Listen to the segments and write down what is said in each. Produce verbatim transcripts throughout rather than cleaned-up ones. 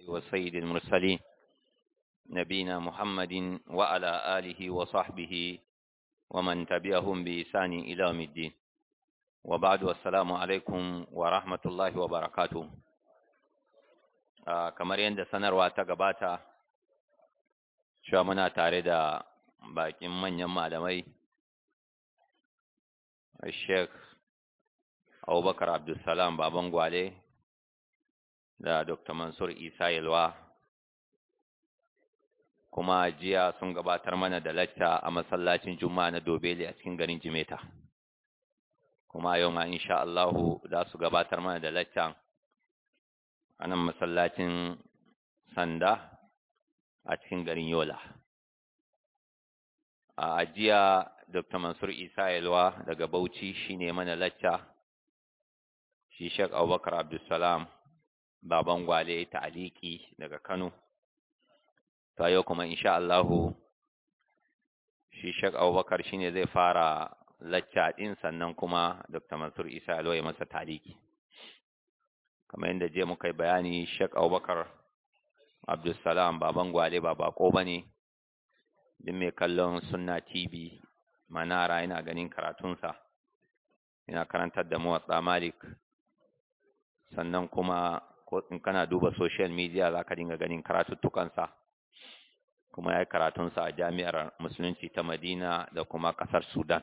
وسيد المرسلين نبينا محمد وعلى آله وصحبه ومن تبعهم بإحسان إلى يوم الدين وبعد والسلام عليكم ورحمة الله وبركاته. آه kamar yadda sanarwa ta gabata cewa muna tare da bakin manyan malamai Sheikh Abubakar Abdulsalam Baban Gwale da Doctor Mansur Isa Yalwa, kuma jiya sun gabatar mana da lacca a masallacin Juma'a na Dobeli a cikin garin Jimeta, kuma yau ma insha Allahu za su gabatar mana da lacca a nan masallacin Sanda a cikin garin Yola. A jiya Doctor Mansur Isa Yalwa daga Bauchi shine mana lacca, shi Sheikh Abubakar Abdulsalam Baban Gwale ta'aliki daga Kano. To yau kuma insha Allahu shi Sheikh Abubakar shine zai fara lacca din, sannan kuma Doctor Mansur Isa Yalwa ya masa ta'aliki. Kamar yadda je muka yi bayani, Sheikh Abubakar Abdulsalam Baban Gwale ba bako bane, din mai kallon Sunna T V Manara yana ganin karatunsa, yana karantar da Muwatta Malik, sannan kuma ko in kana duba social media za ka dinga ganin karatuttukansa, kuma ya yi karatunsa a jami'ar musulunci ta Madina da kuma ƙasar Sudan.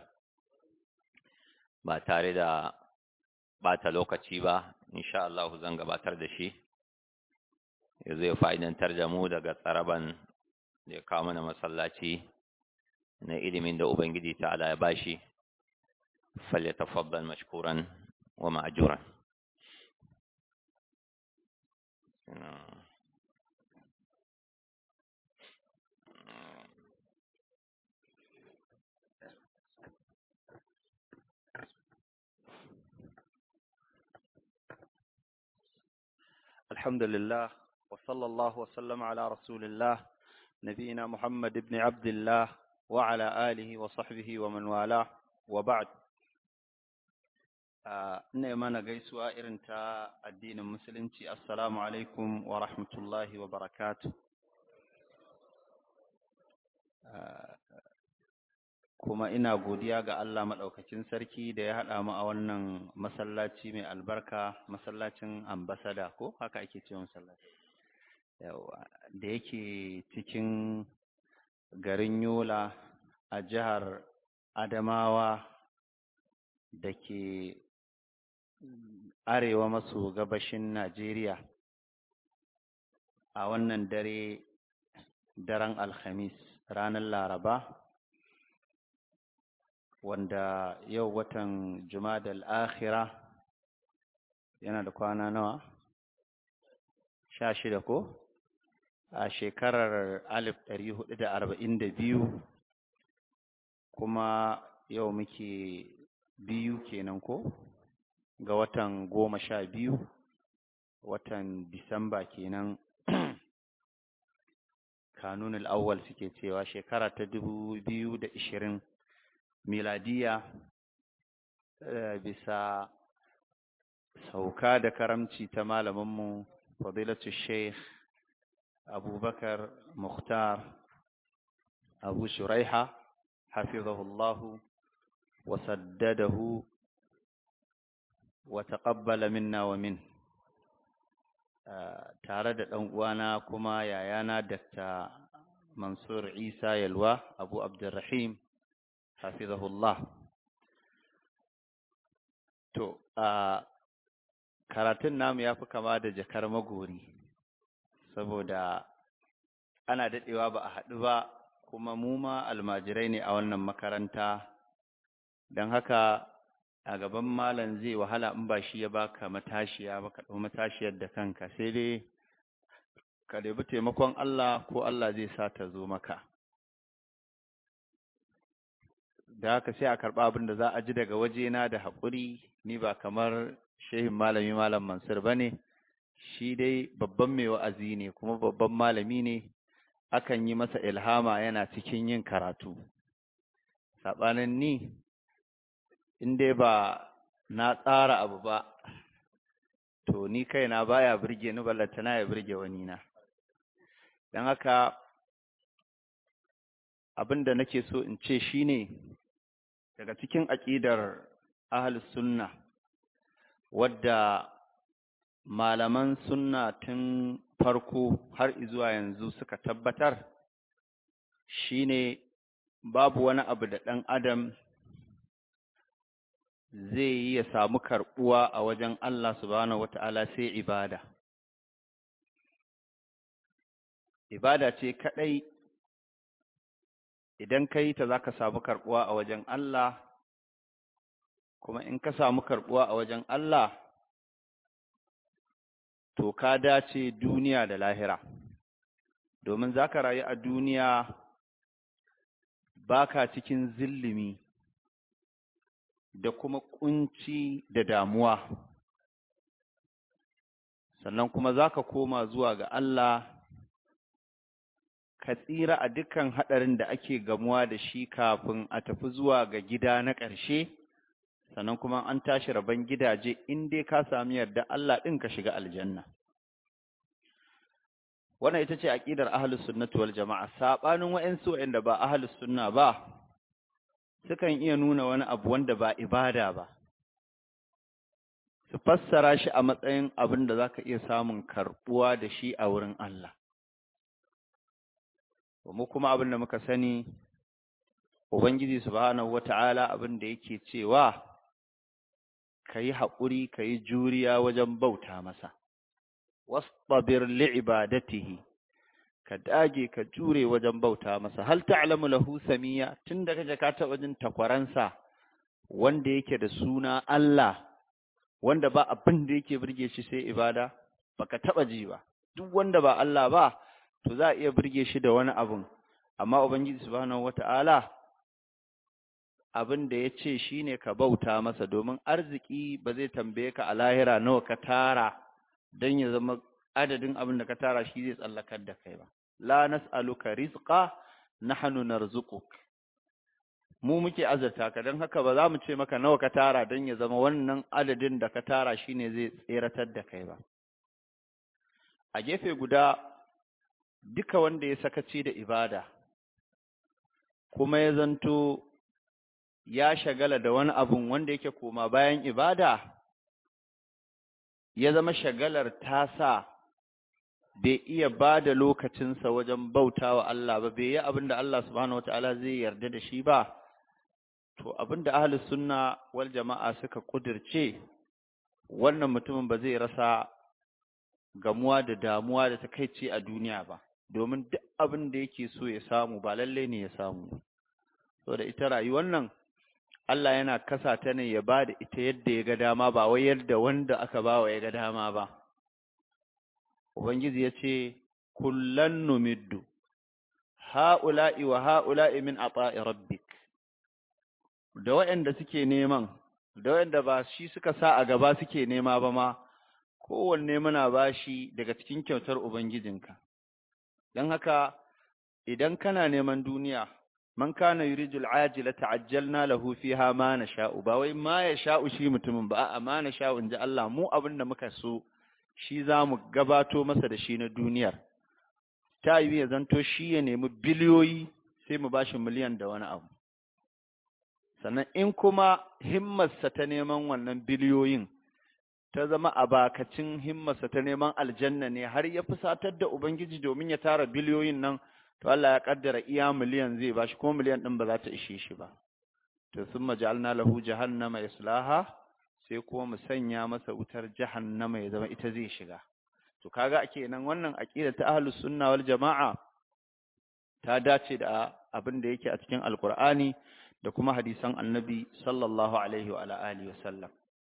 Ba tare da bata lokaci ba, insha Allah zan gabatar da shi ya zai fa'idantar da mu daga tsaraban da ya kawo mana masallaci na ilimin da Ubangiji ta'ala ya bashi. falyatafaddal mashkuran wa ma'juran. الحمد لله وصلى الله وسلم على رسول الله نبينا محمد بن عبد الله وعلى آله وصحبه ومن والاه وبعد. ina mana gaisuwa irin ta addinin musulunci. Assalamu alaikum wa rahmatullahi wa barakatuh. Kuma ina godiya ga Allah maɗaukakin sarki da ya haɗa mu a wannan masallaci mai albarka, masallacin ambasada ko haka ake ce masallaci, yawa, da yake cikin garin Yola a jihar Adamawa da ke arewa maso gabashin Najeriya a wannan dare, daren Alhamis, ranar Laraba, wanda yau watan Jumadal Akhira yana da kwana nawa? Sha shida ko? A shekarar alif ɗari hudu da arba'in da biyu, kuma yau muke biyu kenan ko? Ga watan goma sha biyu, watan Disamba kenan, kanunul awwal suke cewa, shekara ta dubu biyu da ishirin miladiya, bisa sauka da karamci ta malaminmu fadilatu Sheikh Abubakar Mukhtar Abu Shuraiha hafizahullahu wa saddadahu wa taqabbala minna wa min. Tare da ɗan uwana kuma yayana Dakta Mansur Isa Yalwa Abu Abdurrahim hafizahullah. To, a karatun namu ya fi kama da jakar magori, saboda ana daɗewa ba a haɗu ba, kuma mu ma almajirai ne a wannan makaranta, don haka a gaban malam zai wahala in ba shi ya baka matashiya ba, ka ɗau matashiyar da kanka, sai dai ka debi taimakon Allah ko Allah zai sa ta zo maka. Da haka sai a karɓa abin da za a ji daga wajena da haƙuri. Ni ba kamar shehin malami Malam Mansur ba ne, shi dai babban mai wa'azi ne kuma babban malami ne, akan yi masa ilhama yana cikin yin karatu. Saɓanin ni, in dai ba na tsara abu ba, to ni kaina baya birge ni, ballantana ya birge wani na. don haka abin da nake so in ce shine daga cikin aƙidar ahlus sunna wadda malaman sunna tun farko har zuwa yanzu suka tabbatar shine babu wani abu da ɗan adam zai yi ya samu karɓuwa a wajen Allah subhanahu wata'ala sai ibada. Ibada ce kaɗai idan ka yi ta za ka samu karɓuwa a wajen Allah, kuma in ka samu karɓuwa a wajen Allah, to ka dace duniya da lahira, domin za ka rayu a duniya ba ka cikin zillimi da kuma kunci da damuwa, sannan kuma za ka koma zuwa ga Allah ka tsira a dukkan haɗarin da ake gamuwa da shi kafin a tafi zuwa ga gida na ƙarshe, sannan kuma an tashi rabon gidaje in dai ka sami yarda Allah ɗin ka shiga aljanna. Wannan ita ce aƙidar ahlus sunnati wal jama'a. Saɓanin wa'ansu wa'anda ba ahlus sunna ba sukan iya nuna wani abu wanda ba ibada ba, su fassara shi a matsayin abin da za ka iya samun karɓuwa da shi a wurin Allah. Mu kuma abin da muka sani, Ubangiji subhanahu wata'ala abin da yake cewa ka yi haƙuri, ka yi juriya wajen bauta masa. Wastabir li'ibadatihi, ka dage ka jure wajen bauta masa. Hal ta'lamu lahu samiya, tunda kaje ka taɓa jin takwaransa wanda yake da suna Allah, wanda ba abin da yake burge shi sai ibada, baka taɓa ji ba. Duk wanda ba Allah ba, to za a iya burge shi da wani abun, amma Ubangiji subhanahu wata'ala abin da ya ce shi ne ka bauta masa, domin arziki ba zai tambaye ka a lahira nawa ka tara don ya zama adadin abin da ka tara shi zai tsallakar da kai ba. La nas'aluka rizqa nahnu narzuquk. Mu muke azurta ka, don haka ba za mu ce maka nawa ka tara don ya zama wannan adadin da ka tara shine zai tseratar da kai ba. A gefe guda, duka wanda ya sakaci da ibada kuma ya zanto ya shagala da wani abun wanda yake koma bayan ibada, ya zama shagalar tasa bai iya ba da lokacinsa wajen bauta wa Allah ba, bai yi abin da Allah subhanahu wata'ala zai yarda da shi ba, to abin da ahlus sunna wal jama'a suka kudirce, wannan mutumin ba zai rasa gamuwa da damuwa da takaici a duniya ba, domin duk abin da yake so ya samu ba lalle ne ya samu. Saboda ita rayuwar nan Allah yana kasa ta ne ya ba da ita yadda ya ga dama, ba wai yadda wanda aka ba wa ya ga dama ba. Ubangiji ya ce, kullan numiddu, ha'ula'i wa ha'ula'i min ata'i rabbik. Da waɗanda suke neman, da waɗanda ba shi suka sa a gaba suke nema ba ma, kowanne muna bashi daga cikin kyautar Ubangijinka. Don haka, idan kana neman duniya, man kana yuridul ajila ta'ajjalna lahu fiha ma nasha'u, ba wai ma ya sha'u shi mutumin ba, a'a ma nasha'u inji Allah, mu abin da muka so shi zamu gabato masa da shi na duniyar. Ta yi ya zanto shi ya nemi biliyoyi sai mu bashi miliyan da wani abu. Sannan in kuma himmarsa ta neman wannan biliyoyin ta zama a bakacin himmarsa ta neman aljanna ne, har ya fusatar da Ubangiji domin ya tara biliyoyin nan, to Allah ya kaddara iya miliyan zai bashi, kuma miliyan din ba za ta ishe shi ba. To summa ja'alna lahu jahannama yaslaha, sai kuma mu sanya masa wutar jahannama ya zama ita zai shiga. To kaga kenan wannan aqida ta ahlus sunna wal jama'a ta dace da abin da yake a cikin alqur'ani da kuma hadisan annabi sallallahu alaihi wa alihi wa sallam.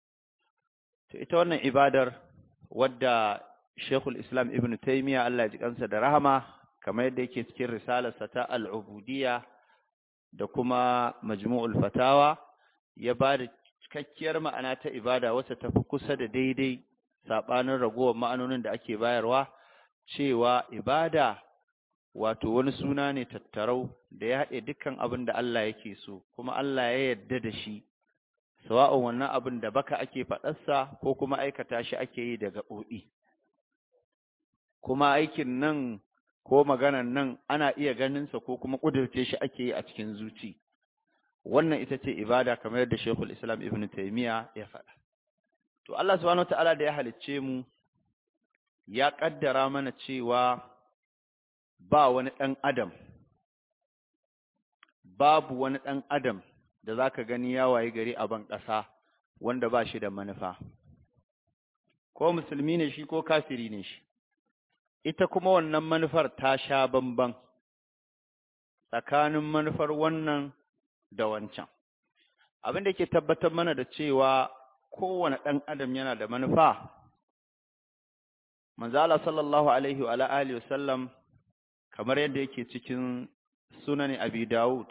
To ita wannan ibadar wadda Sheikhul Islam Ibn Taymiyyah Allah ya ji kansa da rahama, kamar yadda yake cikin risalarsa ta al-ubudiyya da kuma majmu'ul fatawa, ya ba da cikakkiyar ma'ana ta ibada wacce ta fi kusa da daidai saɓanin ragowar ma'anonin da ake bayarwa, cewa ibada wato wani suna ne tattarau da ya haɗe dukkan abin da Allah yake so kuma Allah ya yarda da shi, sawa'un wannan abin da baka ake faɗarsa ko kuma aikata shi ake yi da gaɓoɓi. Kuma aikin nan ko maganan nan ana iya ganinsa ko kuma ƙudurce shi ake yi a cikin zuci. Wannan ita ce ibada kamar yadda Sheikhul Islam Ibn Taymiyyah ya faɗa. To Allah subhanahu wataala da ya halicce mu ya ƙaddara mana cewa ba wani ɗan adam, babu wani ɗan adam da za ka gani ya wayi gari a ban ƙasa wanda ba shi da manufa. Ko musulmi ne shi ko kafiri ne shi. Ita kuma wannan manufar ta sha bamban tsakanin manufar wannan da wancan. Abin da ke tabbatar mana da cewa kowane ɗan adam yana da manufa, manzo Allah sallallahu alaihi wa alihi wa sallam kamar yadda yake cikin sunan Abi Dawud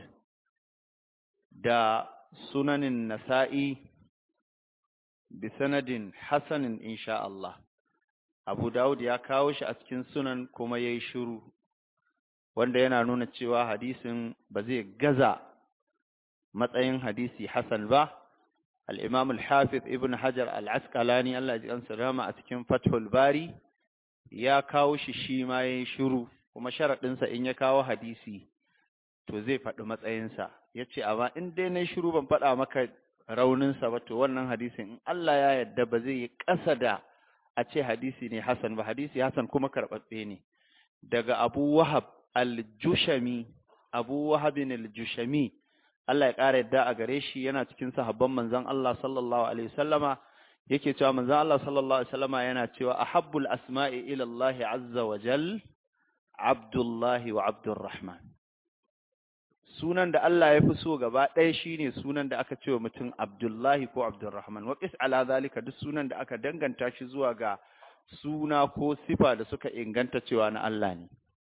da sunanin Nasa'i bi sanadin hasanin insha Allah. Abu Dawud ya kawo shi a cikin sunan kuma yayi shiru, wanda yana nuna cewa hadisin ba zai gaza matsayin hadisi hasan ba. Al-Imam al-Hafiz Ibn Hajar al-Asqalani Allah ya ji kansa rama a cikin Fathul Bari ya kawo shi shi ma yayi shiru, kuma sharadin sa in ya kawo hadisi to zai faɗi matsayinsa. Yace amma in dai nayi shiru ban faɗa maka raunin sa ba to wannan hadisin in Allah ya yarda ba zai yi ƙasa da a ce hadisi ne hasan ba. Hadisi hasan kuma karɓaɓɓe ne daga Abu Wahab al-Jushami. Abu Wahab al-Jushami Allah ya ƙara yadda a gare shi, yana cikin sahabban manzon Allah sallallahu alaihi wasallama. Yake cewa manzon Allah sallallahu alaihi wasallama yana cewa ahabbul asma'i ila Allah azza wa jal Abdullahi wa Abdurrahman. Sunan da Allah ya fi so gaba ɗaya shine sunan da aka ce wa mutum Abdullahi ko Abdurrahman. Wa qis ala zalika, duk sunan da aka danganta shi zuwa ga suna ko sifa da suka inganta cewa na Allah ne.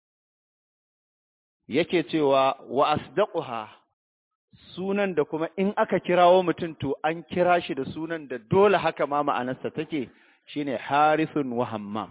Yake cewa wa asdaquha, sunan da kuma in aka kirawo mutum to an kira shi da sunan da dole haka ma ma'anarsa take, shine Harithun wa Hammam.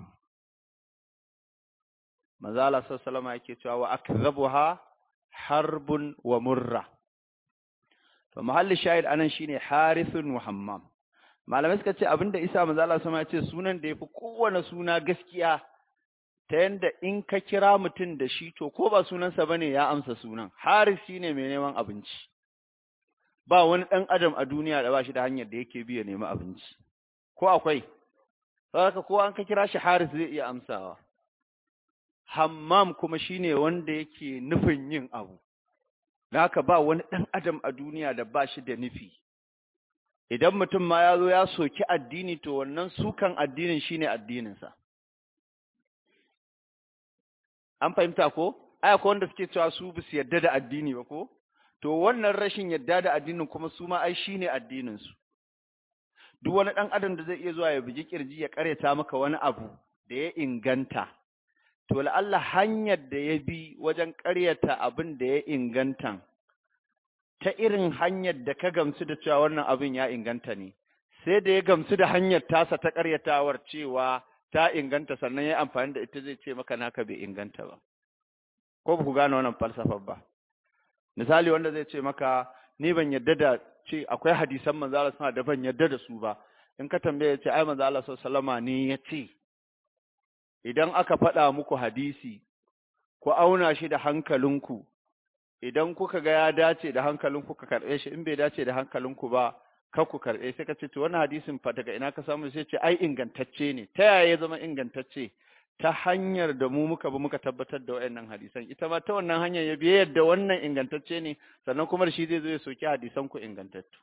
Manzo Allah sallallahu alaihi wasallam yake cewa wa akzabuha harbun wa murra. To mahalli shahid anan shine Harithun wa Hammam. Malamai suka ce abinda Isa manzo Allah sallallahu alaihi wasallam ya ce sunan da yafi kowane suna gaskiya, ta yanda in ka kira mutum da shi to ko ba sunansa bane ya amsa sunan. Haris shine mai neman abinci. Ba wani ɗan adam a duniya da ba shi da hanyar da yake bi ya nemi abinci. Ko akwai? Saboda ko an ka kira shi Haris zai iya amsawa. Hammam kuma shine wanda yake nufin yin abu. Haka ba wani ɗan adam a duniya da ba shi da nufi. Idan mutum ma ya zo ya soki addini to wannan sukan addinin shine addininsa. An fahimta ko? Ai akwai wanda suke cewa su bisu yarda da addini ba ko? To wannan rashin yarda da addinin kuma su ma ai shine addininsu. Duk wani ɗan adam da zai iya zuwa ya bugi kirji ya kareta maka wani abu da ya inganta, to la'alla hanyar da ya bi wajen ƙaryata abin da ya inganta ta irin hanyar da ka gamsu da cewa wannan abin ya inganta ne, sai da ya gamsu da hanyar tasa ta ƙaryatawar cewa ta inganta sannan ya amfani da ita zai ce maka naka bai inganta ba. Ko ba ku gane wannan falsafar ba? Misali wanda zai ce maka ni ban yarda da ce akwai hadisan manzo Allah suna da ban yarda da su ba, in ka tambaye ce ai manzo Allah sallallahu alaihi wasallam ne ya ce idan aka faɗa muku hadisi ku auna shi da hankalinku, idan kuka ga ya dace da hankalinku ka karɓe shi, in bai dace da hankalinku ba kar ku karɓe. Sai ka ce to wannan hadisin fa daga ina ka samu? Sai ce ai ingantacce ne. Ta yaya ya zama ingantacce? Ta hanyar da mu muka bi muka tabbatar da wayannan hadisan. Ita ma ta wannan hanyar ya biye yadda wannan ingantacce ne, sannan kuma da shi zai zo ya soki hadisan ku ingantattu.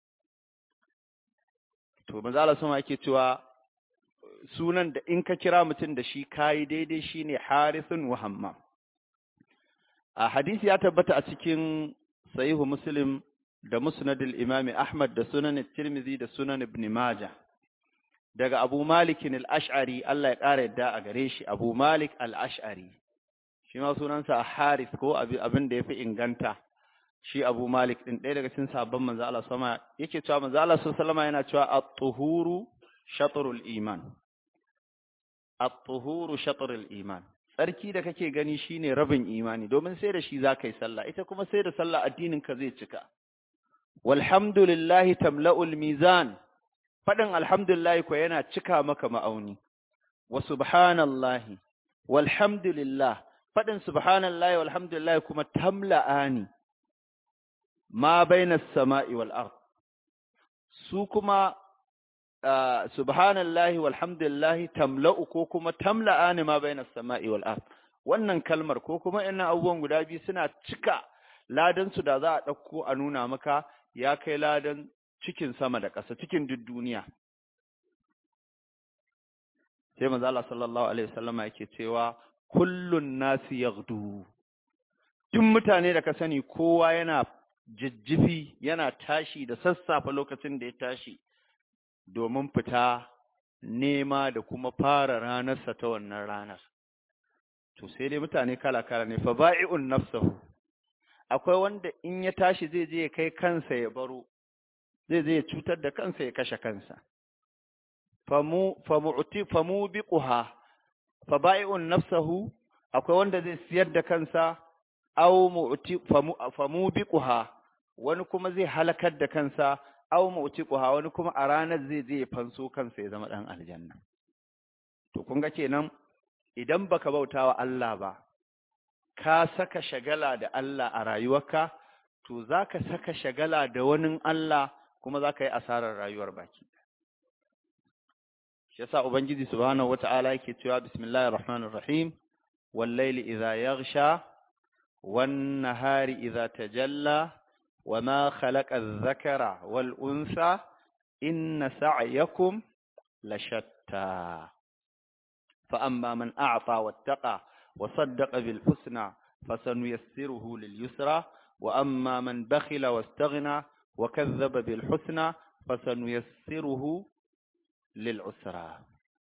To manzo Allah sama yake cewa sunan da in ka kira mutum da shi kayi daidai shine Harithun wa Hammam. A hadisi ya tabbata a cikin Sahihu Muslim da Musnad al-Imam Ahmad da Sunan Tirmidhi da Sunan Ibn Majah daga Abu Malik al-Ash'ari, Allah ya ƙara yadda a gare shi, Abu Malik al-Ash'ari. Shi ma sunansa Harith ko abin da yafi inganta. Shi Abu Malik din ɗaya daga cikin sahabban manzo Allah sama yake cewa manzo Allah sallallahu alaihi wasallam yana cewa at-tuhuru shatrul iman. At-tuhuru shatrul iman. Tsarki da kake gani shine rabin imani, domin sai da shi zaka yi sallah, ita kuma sai da sallah addinin ka zai cika. Walhamdulillahi tamla'ul mizan. Fadin alhamdulillah ko yana cika maka ma'auni. Wa subhanallahi walhamdulillah faɗin subhanallahi walhamdulillah kuma tamla'ani ma bainas sama'i wal ard su kuma uh, subhanallahi walhamdulillah tamla'u ko kuma tamla'ani ma bainas sama'i wal ard wannan kalmar ko kuma ina abubuwan guda biyu suna cika ladan su da za a dauko a nuna maka ya kai ladan cikin sama da ƙasa cikin duk duniya. Sai manzo Allah sallallahu alaihi wasallama yake cewa kullun nasi yaghdu, duk mutane da ka sani kowa yana jijjifi yana tashi da sassafe lokacin da ya tashi domin fita nema da kuma fara ranarsa ta wannan ranar. To sai dai mutane kala-kala ne, fa ba'i'un nafsahu, akwai wanda in ya tashi zai je ya kai kansa ya baro, zai je ya cutar da kansa ya kashe kansa. Famu famu'ti famu biquha, fa ba'i'un nafsahu, akwai wanda zai siyar da kansa, aw mu'ti famu famu biquha, wani kuma zai halakar da kansa, aw mu'tiquha, wani kuma a ranar zai je ya fanso kansa ya zama dan aljanna. To kun ga kenan idan baka bautawa Allah ba, ka saka shagala da Allah a rayuwarka, to zaka saka shagala da wani Allah kuma zaka yi asarar rayuwar baki. Shi yasa Ubangiji subhanahu wata'ala yake cewa bismillahir rahmanir rahim wal layli idha yaghsha wan nahari idha tajalla wama khalaqa adh-dhakara wal untha inna sa'yakum lashatta. فأما من أعطى واتقى وصدق بالحسنى فسنيسره لليسرى وأما من بخل واستغنى وكذب بالحسنى فسنيسره للعسرى.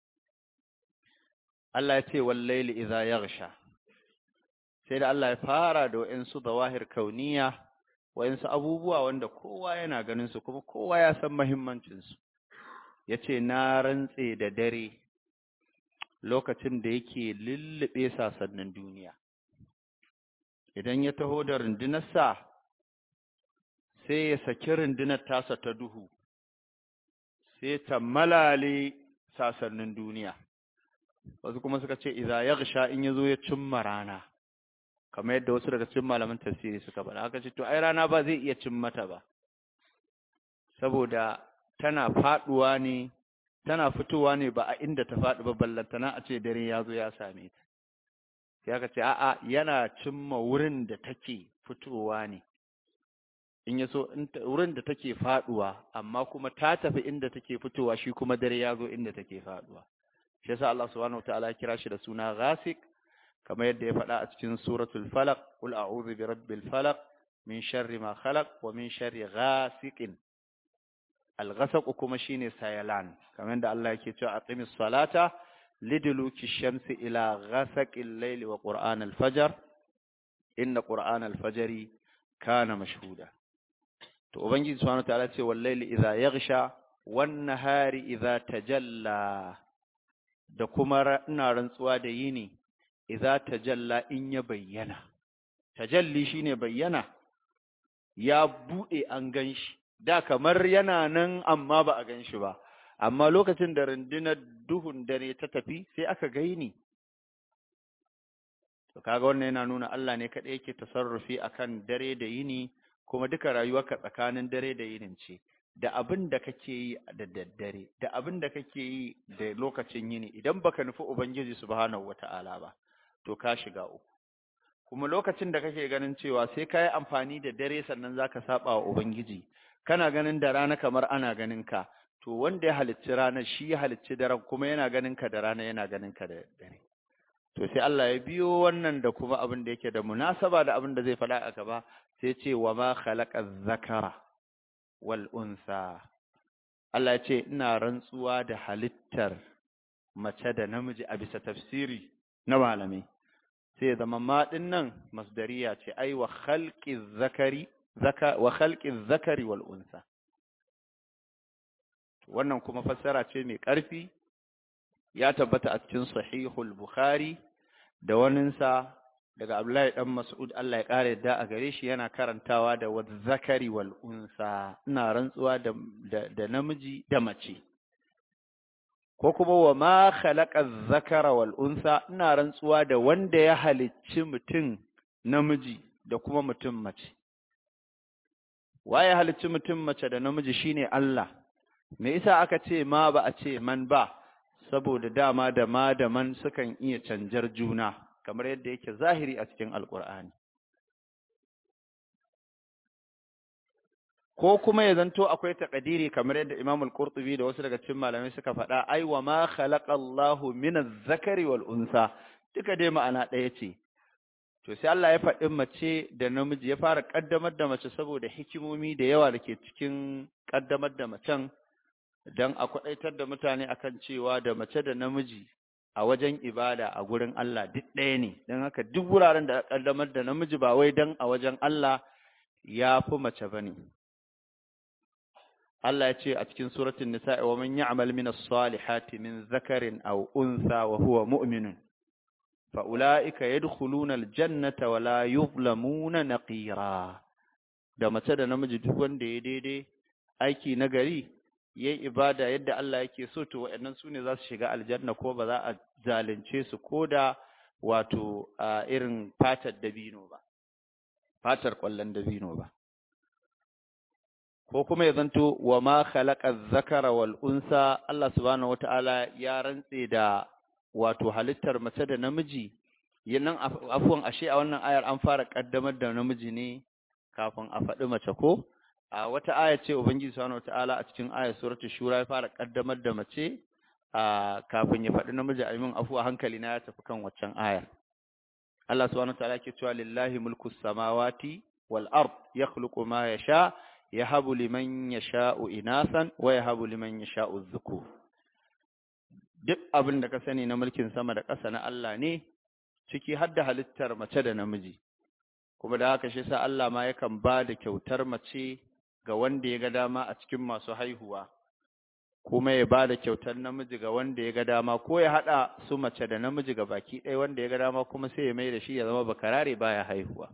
الله يتي والليل إذا يغشى. سيد الله يفارد وإنسو ظواهر كونية وإنسو أبوبوا وإن كوا يناغ ننسو كوا يسمهم منشنسو. يتي نارن سيد دري lokacin da yake lullube sasannin duniya. Idan ya taho da rundunarsa, sai ya saki rundunar tasa ta duhu, sai ta malale sasannin duniya. Wasu kuma suka ce, "Iza ya gasha in ya zo ya cimma rana," kamar yadda wasu daga cikin malaman tafsiri suka faɗa. Aka ce, "To, ai rana ba zai iya cimmata ba, saboda tana faɗuwa ne tana fitowa ne ba a inda ta faɗi ba ballantana a ce dare ya zo ya same ta." Sai aka ce a'a yana cimma wurin da take fitowa ne, in ya so wurin da take faɗuwa, amma kuma ta tafi inda take fitowa shi kuma dare ya zo inda take faɗuwa. Shi yasa Allah subhanahu wataala ya kira shi da suna ghasik, kamar yadda ya faɗa a cikin suratul falaq, qul a'udhu bi rabbil falaq min sharri ma khalaq wa min sharri ghasiqin. Al-ghasaq kuma shine sayalan, kamar yadda Allah yake cewa aqimis salata liduluki shamsi ila ghasaqil layli wa qur'an al-fajr inna qur'an al-fajri kana mashhuda. To ubangiji subhanahu wa ta'ala ce wal layli idha yaghsha wan nahari idha tajalla, da kuma ina rantsuwa da yini idha tajalla in ya bayyana. Tajalli shine bayyana, ya bude an ganshi, da kamar yana nan amma ba a gan shi ba, amma lokacin da rundunar duhun dare ta tafi sai aka gaini. To kaga wannan yana nuna Allah ne kaɗai yake tasarrufi akan dare da yini, kuma duka rayuwarka tsakanin dare da yinin ce, da abin da kake yi da daddare da abin da kake yi da lokacin yini. Idan baka nufi Ubangiji subhanahu wata'ala ba, to ka shiga uku. Kuma lokacin da kake ganin cewa sai ka yi amfani da dare sannan zaka saba wa Ubangiji, kana ganin da rana kamar ana ganin ka, to wanda ya halicci ranar shi ya halicci daren kuma yana ganin ka da rana yana ganin ka da dare. To sai Allah ya biyo wannan da kuma abin da yake da munasaba da abin da zai faɗa a gaba, sai ce wa ma khalaqa zakara wal unsa. Allah ya ce ina rantsuwa da halittar mace da namiji a bisa tafsiri na malamai. Sai zama ma din nan masdariya ce, ai wa khalqi zakari zaka wa khalqi zakari wal unsa. Wannan kuma fassara ce mai ƙarfi, ya tabbata a cikin sahihul Bukhari da waninsa daga Abdullahi dan Mas'ud, Allah ya kare yadda a gare shi, yana karantawa da wa zakari wal unsa, ina rantsuwa da, da, da namiji da mace. ko kuma wa ma khalaqa zakara wal unsa, ina rantsuwa da wanda ya halicci mutum namiji da kuma mutum mace. Waye halicci mutum mace da namiji shine Allah. Me yasa aka ce ma ba a ce man ba? Saboda dama da ma da man sukan iya canjar juna, kamar yadda yake zahiri a cikin Alƙur'ani. Ko kuma ya zanto akwai taƙadiri kamar yadda Imam Al-Qurtubi da wasu daga cikin malamai suka faɗa, ai wa ma khalaqa Allahu min az-zakari wal unsa, duka dai ma'ana ɗaya ce. To sai Allah ya faɗi mace da namiji, ya fara ƙaddamar da mace saboda hikimomi da yawa da ke cikin ƙaddamar da macen, don a kwaɗaitar da mutane akan cewa da mace da namiji a wajen ibada a gurin Allah duk ɗaya ne. Don haka duk wuraren da aka ƙaddamar da namiji ba wai don a wajen Allah ya fi mace ba ne. Allah ya ce a cikin suratul Nisa'i, wa man ya'mal min as-salihati min dhakarin aw untha wa huwa mu'minun fa ulaika yadkhuluna al-jannata wa la yuzlamuna naqira. Da mace da namiji duk wanda ya daidai aiki nagari, yayi ibada yadda Allah yake so, to waɗannan su ne za su shiga aljanna, ko ba za a zalunce su ko da wato irin fatar dabino ba, fatar ƙwallon dabino ba. Ko kuma ya zanto wa ma khalaqa zakara wal unsa, Allah subhanahu wata'ala ya rantse da wato halittar mace da namiji. Yannan afwan, ashe a wannan ayar an fara kaddamar da namiji ne kafin a faɗi mace ko? A wata aya ce Ubangiji subhanahu wata'ala a cikin ayar suratul Shura ya fara kaddamar da mace a kafin ya faɗi namiji. A min afuwa, hankali na ya tafi kan waccan ayar. Allah subhanahu wata'ala ke cewa lillahi mulku samawati wal ard yakhluqu ma yasha yahabu liman yasha'u inasan wa yahabu liman yasha'u dhukur. Duk abin da ka sani na mulkin sama da ƙasa na Allah ne, ciki har da halittar mace da namiji. Kuma da haka shi sa Allah ma yakan ba da kyautar mace ga wanda ya ga dama a cikin masu haihuwa, kuma ya ba da kyautar namiji ga wanda ya ga dama, ko ya haɗa su mace da namiji ga baki ɗaya, wanda ya ga dama kuma sai ya mai da shi ya zama bakarare baya haihuwa.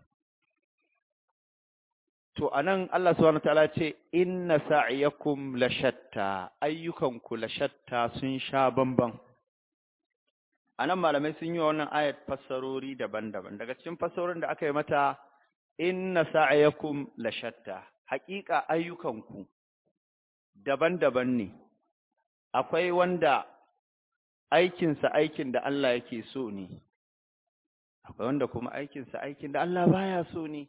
To anan Allah subhanahu wataala ce inna sa'yakum lashatta, ayyukanku lashatta, sun sha bamban. Anan malamai sun yi wa wannan ayat fassarori daban-daban. Daga cikin fassarorin da aka yi mata, inna sa'yakum lashatta, haƙiƙa ayyukanku daban-daban ne. Akwai wanda aikinsa aikin da Allah yake so ne, akwai wanda kuma aikinsa aikin da Allah baya so ne.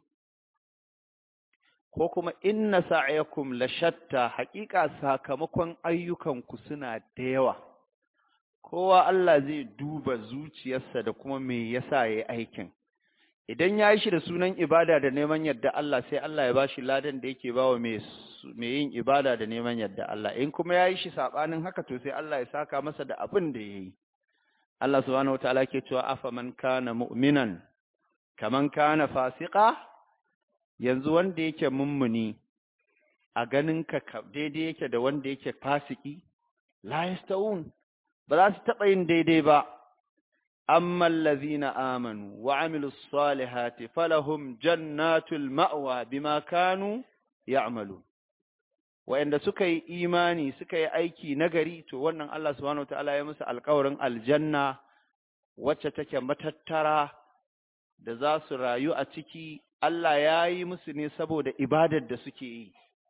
Ko kuma inna sa'yakum lashatta, haƙiƙa sakamakon ayyukanku suna da yawa. Kowa Allah zai duba zuciyarsa da kuma me yasa yayi aikin. Idan ya yi shi da sunan ibada da neman yadda Allah, sai Allah ya bashi ladan da yake bawa mai mai yin ibada da neman yadda Allah. In kuma ya yi shi sabanin haka, to sai Allah ya saka masa da abin da yayi. Allah subhanahu wataala ke cewa afa man kana mu'minan kaman kana fasiqa. Yanzu wanda yake mummuni a ganin ka daidai yake da wanda yake fasiki? La yastawun, ba za su taɓa yin daidai ba. amma allazina amanu wa amilus salihati falahum jannatul ma'wa bima kanu ya'malu. Wa'anda suka yi imani suka yi aiki nagari, to wannan Allah subhanahu wataala ya musu alƙawarin aljanna wacce take matattara da za su rayu a ciki. Allah ya yi musu ne saboda ibadar da suke yi.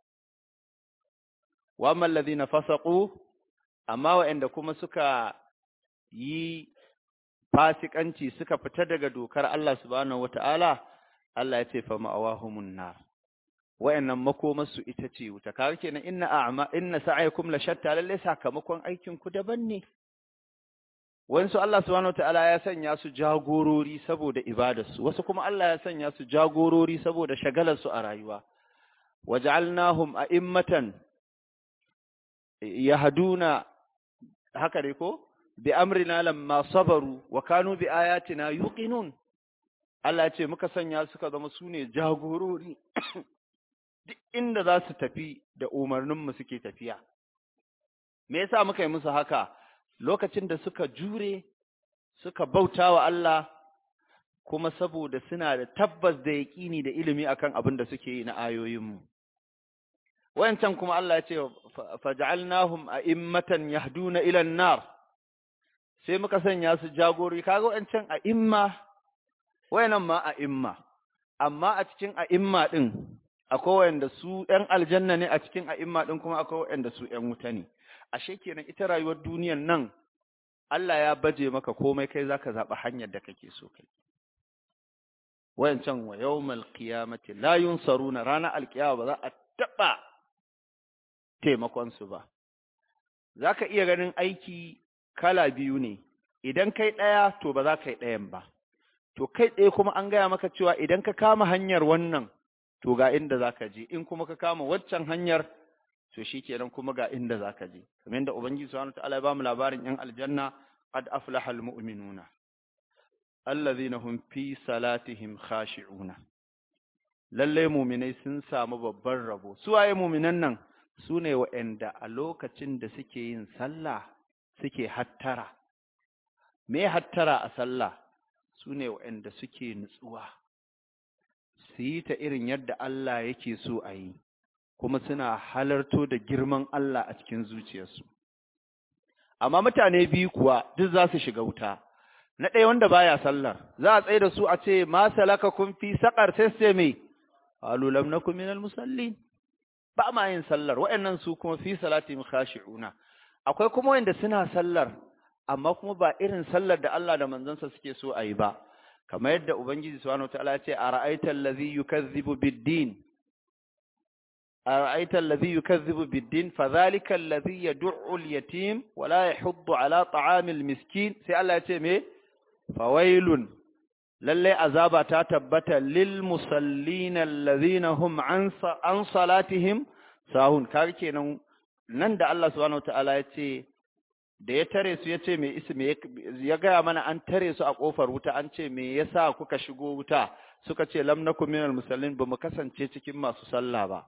Wa ammal ladhina fasaqu, amma wa'anda kuma suka yi fasikanci, suka fita daga dokar Allah subhanahu wata'ala, Allah ya ce fa ma'awahumun nar, wa'annan makomarsu ita ce wuta. Kaga kenan inna a'ma inna sa'yakum la shatta, lalle sakamakon aikin ku daban ne. Wasu Allah subhanahu wata'ala ya sanya su jagorori saboda ibadarsu, wasu kuma Allah ya sanya su jagorori saboda shagalarsu a rayuwa. Waja'alnahum a'immatan yahduna, haka dai ko, bi amrina lamma sabaru wa kanu bi ayatina yuqinun. Allah ce muka sanya suka zama su ne jagorori duk inda za su tafi da umarninmu suke tafiya. Me yasa muka yi musu haka? Lokacin da suka jure suka bauta wa Allah, kuma saboda suna da tabbas da yaƙini da ilimi akan abin da suke yi na ayoyinmu. wayancan kuma Allah ya ce faj'alnahum a'immatan yahduna ila an-nar sai muka sanya su jagori kaga wayancan a'imma wayannan ma a'imma amma a cikin a'imma din akwai wayanda su ɗan aljanna ne a cikin a'imma din kuma akwai wayanda su ɗan wuta ne ashe kenan ita rayuwar duniyar nan Allah ya baje maka komai kai zaka zaba hanyar da kake so kai wayancan wa yawmal qiyamati la yunsaruna rana alqiyama ba za a taba taimakon su ba zaka iya ganin aiki kala biyu ne idan kai daya to ba za ka yi dayan ba to kai ɗaya kuma an gaya maka cewa idan ka kama hanyar wannan to ga inda zaka je in kuma ka kama waccan hanyar to shikenan kuma ga inda zaka je kamar yadda ubangiji subhanahu wataala ya bamu labarin yan aljanna qad aflaha almu'minuna alladhina hum fi salatihim khashi'una lalle mu'minai sun samu babban rabo su waye mu'minan nan sune waɗanda a lokacin da suke yin sallah suke hattara me hattara a sallah sune waɗanda suke nutsuwa su yi ta irin yadda Allah yake so a yi kuma suna halarto da girman Allah a cikin zuciyarsu amma mutane biyu kuwa duk za su shiga wuta na ɗaya wanda baya sallar za a tsaye da su a ce ma salakakum fi saqar sai sai me qalu lam nakum minal musallin ba ma yin sallar waɗannan su kuma fi salatihim khashi'una akwai kuma wanda suna sallar amma kuma ba irin sallar da Allah da manzansa suke so a yi ba kamar yadda ubangiji subhanahu wataala ya ce ara'aita allazi yukazzibu bid-din ara'aita allazi yukazzibu bid-din fadhalika allazi yad'u al-yatim wa la yahuddu ala ta'amil miskin sai Allah ya ce me fawailun lalle azaba ta tabbata lil musallina allazina hum an an salatihim sahun kar kenan nan da Allah subhanahu wataala ya ce da ya tare su ya ce me ismi ya gaya mana an tare su a kofar wuta an ce me yasa kuka shigo wuta suka ce lam nakum minal musallin ba mu kasance cikin masu sallah ba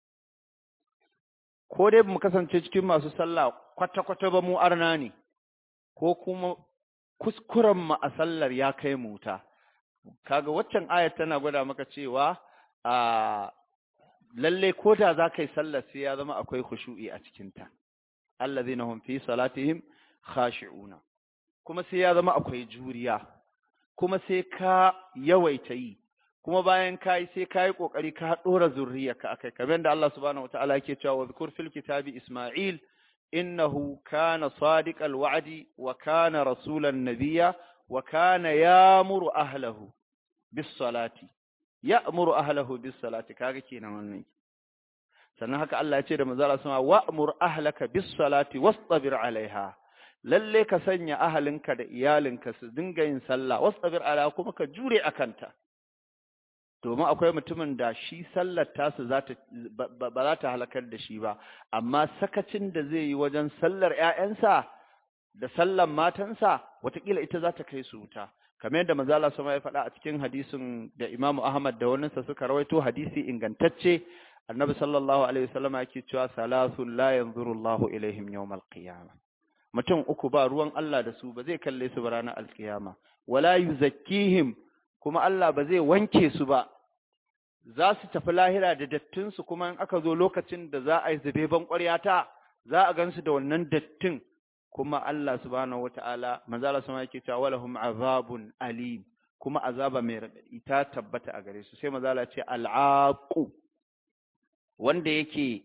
ko dai ba mu kasance cikin masu sallah kwata kwata ba mu arna ne ko kuma kuskuren mu a sallar ya kai mu wuta kaga waccan ayat tana gwada maka cewa a lalle ko da za ka yi sallar sai ya zama akwai khushu'i a cikin ta allazina hum fi salatihim khashi'una kuma sai ya zama akwai juriya kuma sai ka yawaita yi kuma bayan kai sai kai kokari ka dora zurriyarka akai kamar da Allah subhanahu wataala yake cewa wa zkur fil kitabi isma'il innahu kana sadiqal wa'di wa kana rasulan nabiyya wa kana ya'muru ahlahu bis salati ya'muru ahlahu bis salati kaga kenan wannan sannan haka Allah ya ce da manzo Allah sama wa'mur ahlaka bis salati wastabir alaiha lalle ka sanya ahalinka da iyalinka su dinga yin sallah wastabir alaiha kuma ka jure akanta domin akwai mutumin da shi sallar tasu za ta ba za ta halakar da shi ba amma sakacin da zai yi wajen sallar ƴaƴansa da sallar matansa watakila ita za ta kai su wuta kamar yadda manzo Allah sama ya faɗa a cikin hadisin da Imam Ahmad da waninsa suka rawaito hadisi ingantacce annabi sallallahu alaihi wasallam yake cewa salasun la yanzuru Allahu ilaihim yawmal qiyamah mutum uku ba ruwan Allah da su ba zai kalle su ba ranar alkiyama wala yuzakkihim kuma Allah ba zai wanke su ba za su tafi lahira da dattin su kuma in aka zo lokacin da za a yi zube ban ƙwaryata za a gansu da wannan dattin kuma Allah subhanahu wataala manzo Allah sama yake cewa walahum azabun alim kuma azaba mai radadi ta tabbata a gare su sai manzo Allah ce al'aqu wanda yake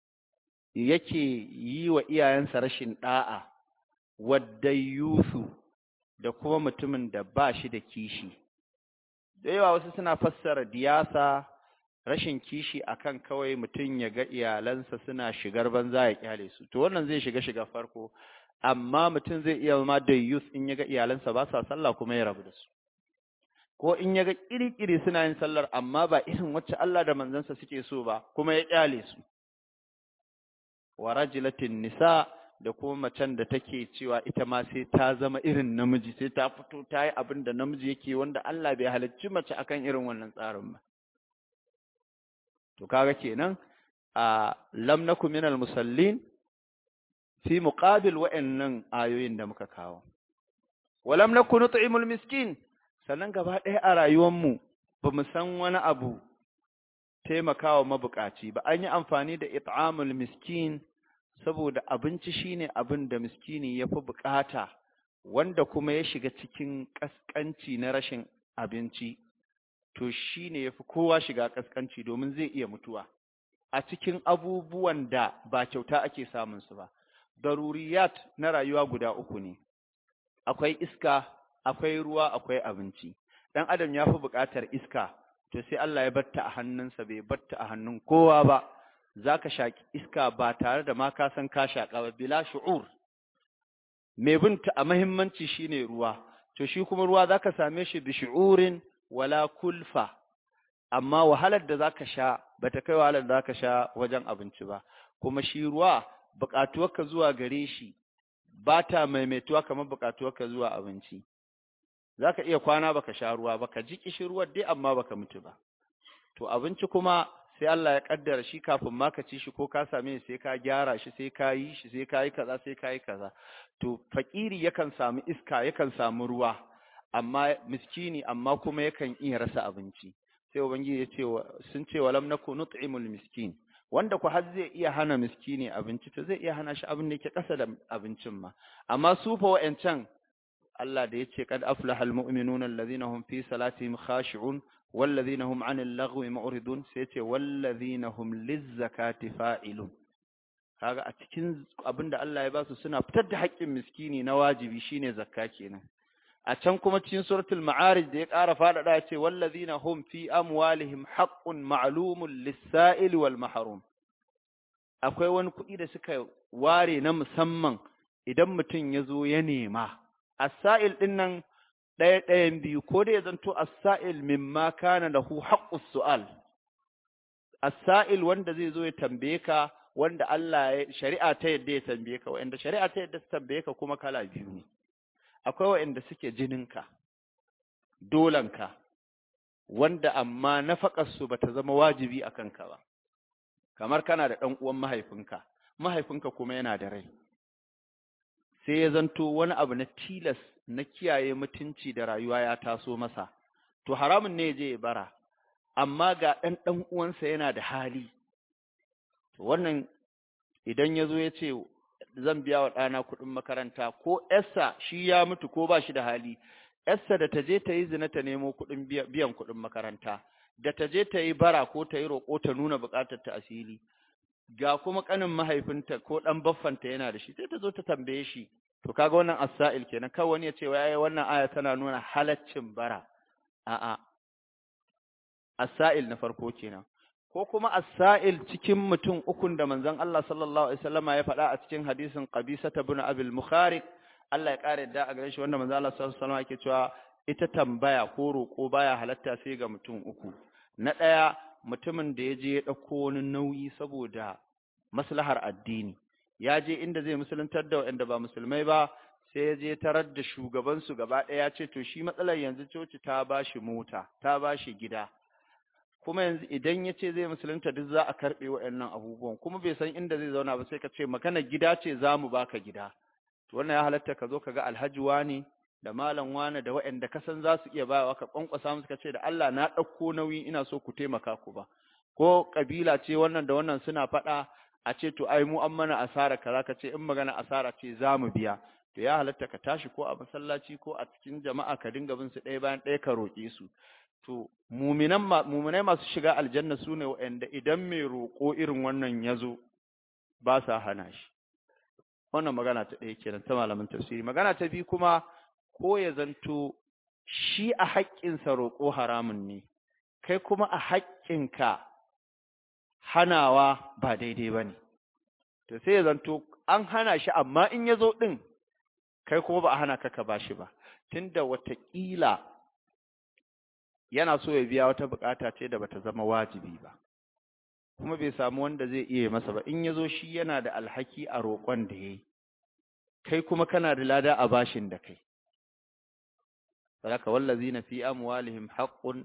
yake yi wa iyayensa rashin da'a wadda yusu da kuma mutumin da ba shi da kishi da yawa wasu suna fassara diyasa rashin kishi akan kawai mutum ya ga iyalansa suna shigar banza ya kyale su to wannan zai shiga shiga farko amma mutum zai iya ma da yus in ya ga iyalansa ba sa sallah kuma ya rabu da su ko in ya ga kiri-kiri suna yin sallar amma ba irin wacce Allah da manzansa suke so ba kuma ya kyale su wa rajulatin nisa da kuma macen da take cewa ita ma sai ta zama irin namiji sai ta fito ta yi abin da namiji yake wanda Allah bai halicci mace akan irin wannan tsarin ba to kaga kenan a lam nakum minal musallin fi muqabil wa'annan ayoyin da muka kawo wa lam nakun nut'imul miskin sannan gaba ɗaya a rayuwarmu ba mu san wani abu taimakawa mabukaci ba, an yi amfani da it'amul miskin saboda abinci shine abin da miskini ya fi bukata, wanda kuma ya shiga cikin ƙasƙanci na rashin abinci, to shine ya fi kowa shiga ƙasƙanci domin zai iya mutuwa a cikin abubuwan da ba kyauta ake samun su ba. Daruriyat na rayuwa guda uku ne, akwai iska, akwai ruwa, akwai abinci. Dan adam ya fi buƙatar iska, to sai Allah ya batta a hannunsa, bai batta a hannun kowa ba. Zaka shaki iska ba tare da ma ka san ka shaka ba, bila shu'ur. Mai binta a muhimmanci shine ruwa, to shi kuma ruwa zaka same shi bi shu'urin wala kulfa, amma wahalar da zaka sha bata kai wahalar da zaka sha wajen abinci ba. Kuma shi ruwa buƙatuwarka zuwa gare shi ba ta maimaituwa kamar buƙatuwarka zuwa abinci. Zaka iya kwana baka sha ruwa ba, ka ji kishirwar dai amma baka mutu ba. To abinci kuma sai Allah ya kaddara shi kafin ma ka ci shi ko ka same shi sai ka gyara shi, sai ka yi shi, sai ka yi kaza, sai ka yi kaza. To fakiri yakan samu iska, yakan samu ruwa, amma miskini amma kuma yakan iya rasa abinci. Sai ubangiji ya ce sun ce walam naku nut'imul miskin, wanda ku har zai iya hana miskini abinci, to zai iya hana shi abin da yake kasa da abincin ma. Amma su fa wa'ancan Allah da yace kad aflahal mu'minuna alladhina hum fi salatihim khashi'un والذين هم عن اللغو معرضون سيتي والذين هم للزكاة فاعلون. kaga a cikin abinda Allah ya basu suna fitar da haƙƙin miskini na wajibi shine zakka kenan. A can kuma cikin suratul ma'arij da ya ƙara faɗaɗa ya ce wallazina hum fi amwalihim haqqun ma'lumun lis-sa'il wal mahrum. Akwai wani kuɗi da suka ware na musamman idan mutum ya zo ya nema. As-sa'il din nan ɗaya ɗayan biyu, ko da ya zanto as-sa'il mimma kana lahu haqqus su'al, as-sa'il wanda zai zo ya tambaye ka, wanda Allah ya shari'a ta yadda ya tambaye ka, wanda shari'a ta yadda ta tambaye ka kuma kala biyu ne. Akwai wanda suke jininka, dolanka, wanda amma nafaqar su bata zama wajibi a kanka ba. Kamar kana da ɗan uwan mahaifinka, mahaifinka kuma yana da rai. Sai ya zanto wani abu na tilas na kiyaye mutunci da rayuwa ya taso masa, to haramun ne je ya bara, amma ga ɗan ɗan uwansa yana da hali. Wannan idan ya zo ya ce zan biya wa ɗana kuɗin makaranta, ko ‘yarsa shi ya mutu ko ba shi da hali, ‘yarsa da ta je ta yi zina ta nemo kuɗin biyan kuɗin makaranta, da ta je ta yi bara ko ta yi roƙo ta nuna buƙatar ta asiri, ga kuma ƙanin mahaifinta ko ɗan baffanta yana da shi, sai ta zo ta tambaye shi. To kaga wannan as-sa'il kenan, kawai wani ya ce wai wannan aya tana nuna halaccin bara. A'a, as-sa'il na farko kenan. Ko kuma as-sa'il cikin mutum ukun da manzon Allah sallallahu alaihi wasallama ya faɗa a cikin hadisin Qabisa ibn Abil Mukhariq, Allah ya kare da a gare shi, wanda manzon Allah sallallahu alaihi wasallama yake cewa ita tambaya ko roƙo baya halatta sai ga mutum uku. Na ɗaya, mutumin da ya je ya ɗauko wani nauyi saboda maslahar addini. Ya je inda zai musuluntar da waɗanda ba musulmai ba, sai ya je tarar da shugabansu gaba ɗaya ya ce to shi matsalar yanzu coci ta ba shi mota, ta ba shi gida, kuma yanzu idan ya ce zai musulunta duk za a karɓe waɗannan abubuwan, kuma bai san inda zai zauna ba, sai ka ce magana gida ce za mu baka gida. To wannan ya halatta ka zo ka ga alhaji wani da malam wani da waɗanda ka san za su iya bayawa, ka kwankwasa musu ka ce da Allah na ɗauko nauyi ina so ku taimaka ku ba. Ko kabila ce wannan da wannan suna faɗa, a ce to ai mu an mana asara kaza, ka ce in magana asara ce za mu biya. To ya halatta ka tashi ko a masallaci ko a cikin jama'a ka dinga bin su ɗaya bayan ɗaya ka roƙe su. To muminan muminai masu shiga aljanna su ne waɗanda idan mai roƙo irin wannan ya zo ba sa hana shi. Wannan magana ta ɗaya kenan ta malamin tafsiri. Magana ta biyu kuma, ko ya zanto shi a haƙƙinsa roƙo haramun ne, kai kuma a haƙƙinka hanawa ba daidai ba ne. To sai ya zanto an hana shi, amma in ya zo ɗin kai kuma ba a hana ka ka ba shi ba, tunda wataƙila yana so ya biya wata buƙata ce da bata zama wajibi ba, kuma bai samu wanda zai iya masa ba. In ya zo shi yana da alhaki a roƙon da ya yi, kai kuma kana da lada a bashin da kai. Sadaka wallazina fi amwalihim haqqun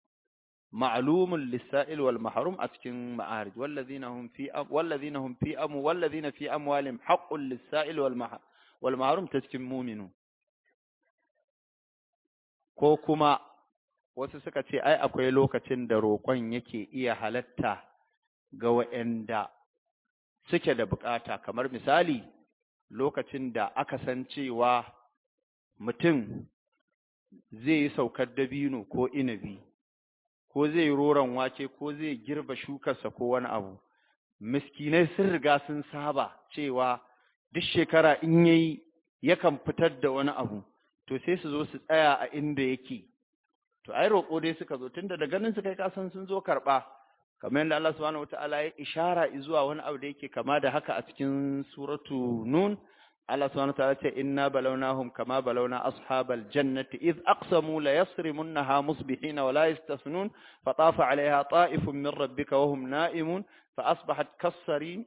ma'lumun lis-sa'il wal mahrum a cikin ma'arij, wallazina hum fi wallazina hum fi am wallazina fi amwalihim haqqun lis-sa'il wal mahrum wal mahrum ta cikin mu'minun. Ko kuma wasu suka ce ai akwai lokacin da roƙon yake iya halatta ga waɗanda suke da bukata, kamar misali lokacin da aka san cewa mutum zai yi saukar dabino ko inabi, ko zai yi roron wake, ko zai girba shukarsa ko wani abu. Miskinai sun riga sun saba cewa duk shekara in yayi yakan fitar da wani abu, to sai su zo su tsaya a inda yake. To ai roƙo dai suka zo, tunda da ganin su kai kasan sun zo karɓa, kamar yadda Allah subhanahu wataala ya ishara zuwa wani abu da yake kama da haka a cikin suratu Nun. Allah subhanahu wataala ce inna balawnahum kama balawna ashabal jannati iz aqsamu la yasrimunha musbihina wa la yastasnun fatafa alaiha ta'ifun min rabbika wa hum na'imun fa asbahat kassarin